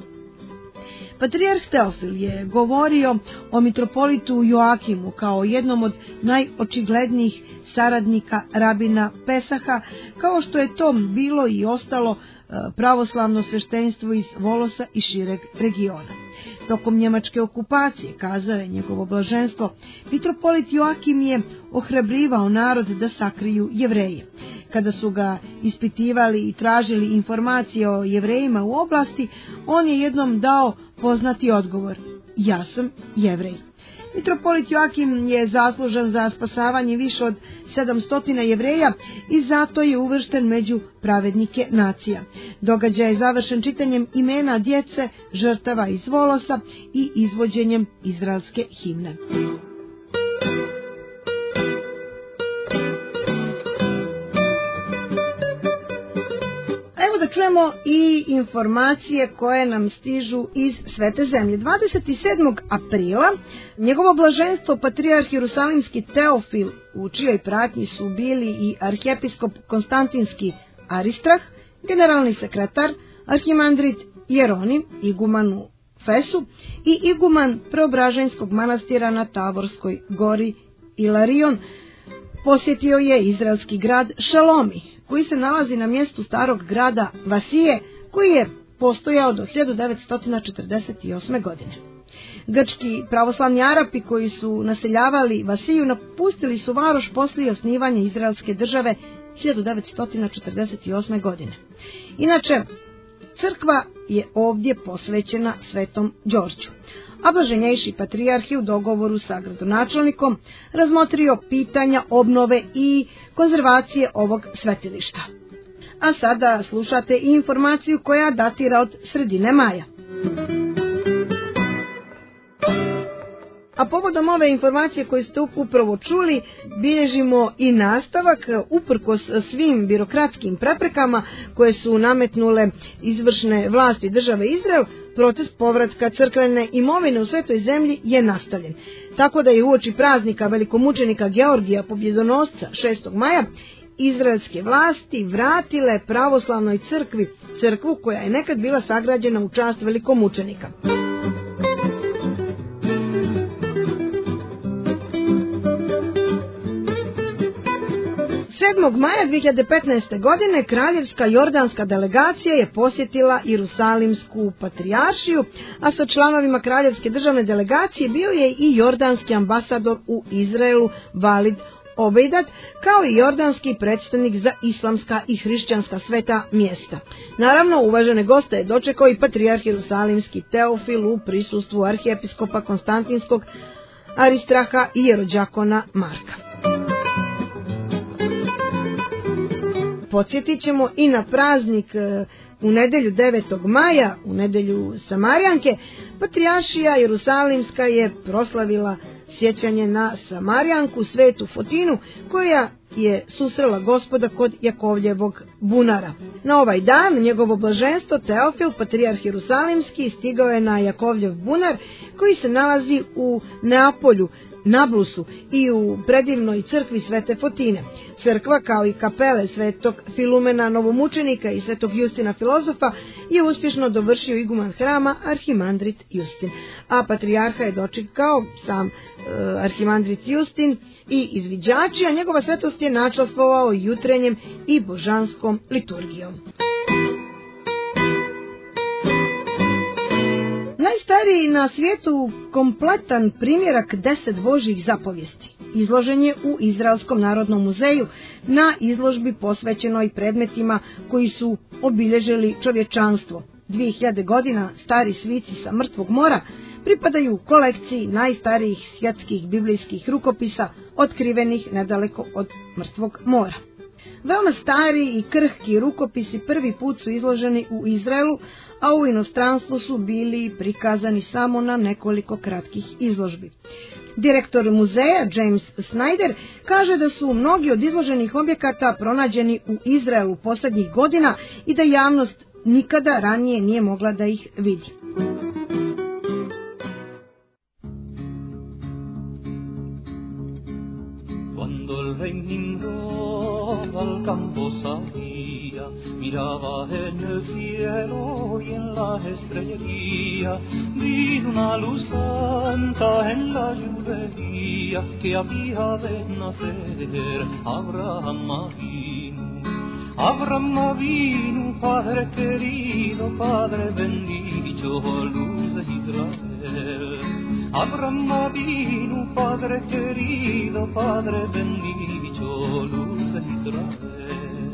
Patrijarh Teofil je govorio o mitropolitu Joakimu kao jednom od najočiglednijih saradnika rabina Pesaha, kao što je to bilo i ostalo pravoslavno sveštenstvo iz Volosa i šireg regiona. Tokom njemačke okupacije, kazao je njegovo blaženstvo, mitropolit Joakim je ohrabrivao narod da sakriju Jevreje. Kada su ga ispitivali i tražili informacije o Jevrejima u oblasti, on je jednom dao poznati odgovor: ja sam Jevrej. Mitropolit Joakim je zaslužan za spasavanje više od 700 Jevreja i zato je uvršten među pravednike nacija. Događaj je završen čitanjem imena djece žrtava iz Volosa i izvođenjem izraelske himne. Evo da čujemo i informacije koje nam stižu iz svete zemlje. 27. aprila njegovo blaženstvo patrijarh Jerusalimski Teofil, u čijoj pratnji su bili i arhijepiskop Konstantinski Aristrah generalni sekretar, arhimandrit Jeronim, iguman u Fesu i iguman Preobraženjskog manastira na Tavorskoj gori Ilarion, posjetio je izraelski grad Šalomi, koji se nalazi na mjestu starog grada Vasije, koji je postojao do 1948. godine. Grčki pravoslavni Arapi koji su naseljavali Vasiju napustili su varoš poslije osnivanja izraelske države 1948. godine. Inače, crkva je ovdje posvećena Svetom Đorđu, a blaženjejši patrijarh je u dogovoru sa gradonačelnikom razmotrio pitanja obnove i konzervacije ovog svetilišta. A sada slušate i informaciju koja datira od sredine maja. A povodom ove informacije koje ste upravo čuli, bilježimo i nastavak, uprkos svim birokratskim preprekama koje su nametnule izvršne vlasti države Izrael, proces povratka crkvene imovine u Svetoj zemlji je nastavljen. Tako da je uoči praznika velikomučenika Georgija Pobjedonosca 6. maja izraelske vlasti vratile pravoslavnoj crkvi crkvu koja je nekad bila sagrađena u čast velikomučenika. 7. maja 2015. godine kraljevska jordanska delegacija je posjetila Jerusalimsku patrijaršiju, a sa članovima kraljevske državne delegacije bio je i jordanski ambasador u Izraelu Valid Obejdat, kao i jordanski predstavnik za islamska i hrišćanska sveta mjesta. Naravno, uvažene goste je dočekao i patrijarh Jerusalimski Teofil u prisustvu arhijepiskopa Konstantinskog Aristraha i jerođakona Marka. Podsjetit ćemo i na praznik u nedjelju 9. maja, u nedjelju Samarijanke. Patrijaršija Jerusalimska je proslavila sjećanje na Samarijanku, svetu Fotinu, koja je susrela Gospoda kod Jakovljevog bunara. Na ovaj dan njegovo blaženstvo Teofil, patrijarh Jerusalimski, stigao je na Jakovljev bunar, koji se nalazi u Neapolju, Nablusu i u predivnoj crkvi Svete Fotine. Crkva, kao i kapele Svetog Filumena Novomučenika i Svetog Justina Filozofa, je uspješno dovršio iguman hrama arhimandrit Justin, a patrijarha je dočekao sam arhimandrit Justin i izviđači, a njegova svetost je načastvovao jutrenjem i božanskom liturgijom. Najstariji na svijetu kompletan primjerak 10 Božjih zapovijesti izložen je u Izraelskom narodnom muzeju na izložbi posvećenoj predmetima koji su obilježili čovječanstvo. 2000 godina stari svici sa Mrtvog mora pripadaju kolekciji najstarijih svjetskih biblijskih rukopisa otkrivenih nedaleko od Mrtvog mora. Veoma stari i krhki rukopisi prvi put su izloženi u Izraelu, a u inostranstvu su bili prikazani samo na nekoliko kratkih izložbi. Direktor muzeja James Snyder kaže da su mnogi od izloženih objekata pronađeni u Izraelu posljednjih godina i da javnost nikada ranije nije mogla da ih vidi. Al campo salía, miraba en el cielo y en la estrellería, vi una luz santa en la lluvería que había de nacer Abraham Avinu. Abraham Avinu, Padre querido, Padre bendito, luz de Israel. Abraham Avinu, Padre querido, Padre bendito, luz de Israel.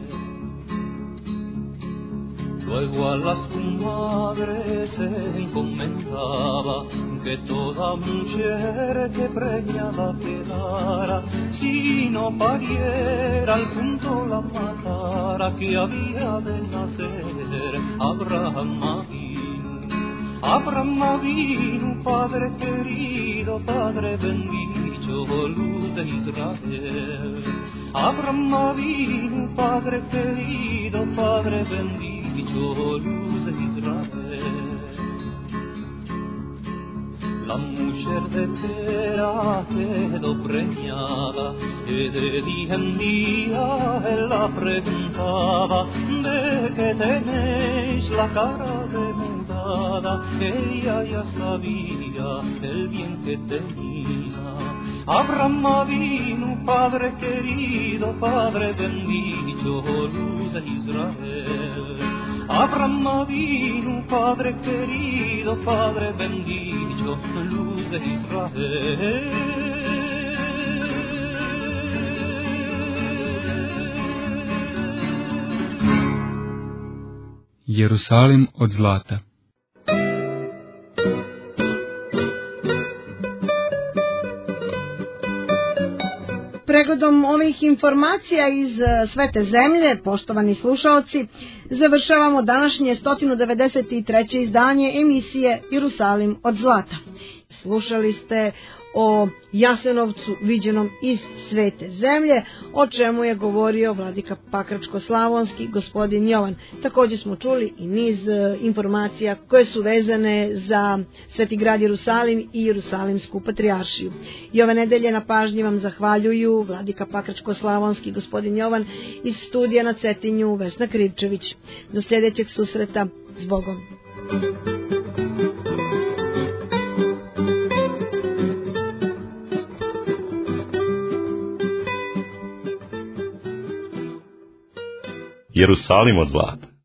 Luego a las tu madre se encomendaba que toda mujer que preñada quedara, si no pariera al punto la matara, que había de nacer Abraham Avinu. Abraham Avinu, Padre querido, Padre bendito, luz de Israel. Abraham Avinu, Padre querido, Padre bendito, luz de Israel. La mujer de Tera quedó preñada, y de día en día él la preguntaba, ¿de qué tenéis la cara demudada? Ella ya sabía el bien que tenía. Abraham vino, Padre querido, Padre bendito, luz de Israel. Abraham vino, Padre querido, Padre bendito, luz de Israel. Jerusalim od zlata. Pregledom ovih informacija iz svete zemlje, poštovani slušaoci, završavamo današnje 193. izdanje emisije Jerusalim od zlata. Slušali ste o Jasenovcu viđenom iz svete zemlje, o čemu je govorio vladika Pakračko-slavonski gospodin Jovan. Također smo čuli i niz informacija koje su vezane za Sveti grad Jerusalim i Jerusalimsku patrijaršiju. I ove nedelje na pažnji vam zahvaljuju vladika Pakračko-slavonski gospodin Jovan iz studija na Cetinju Vesna Krivčević. Do sljedećeg susreta, s Bogom. Jerusalim od zlata.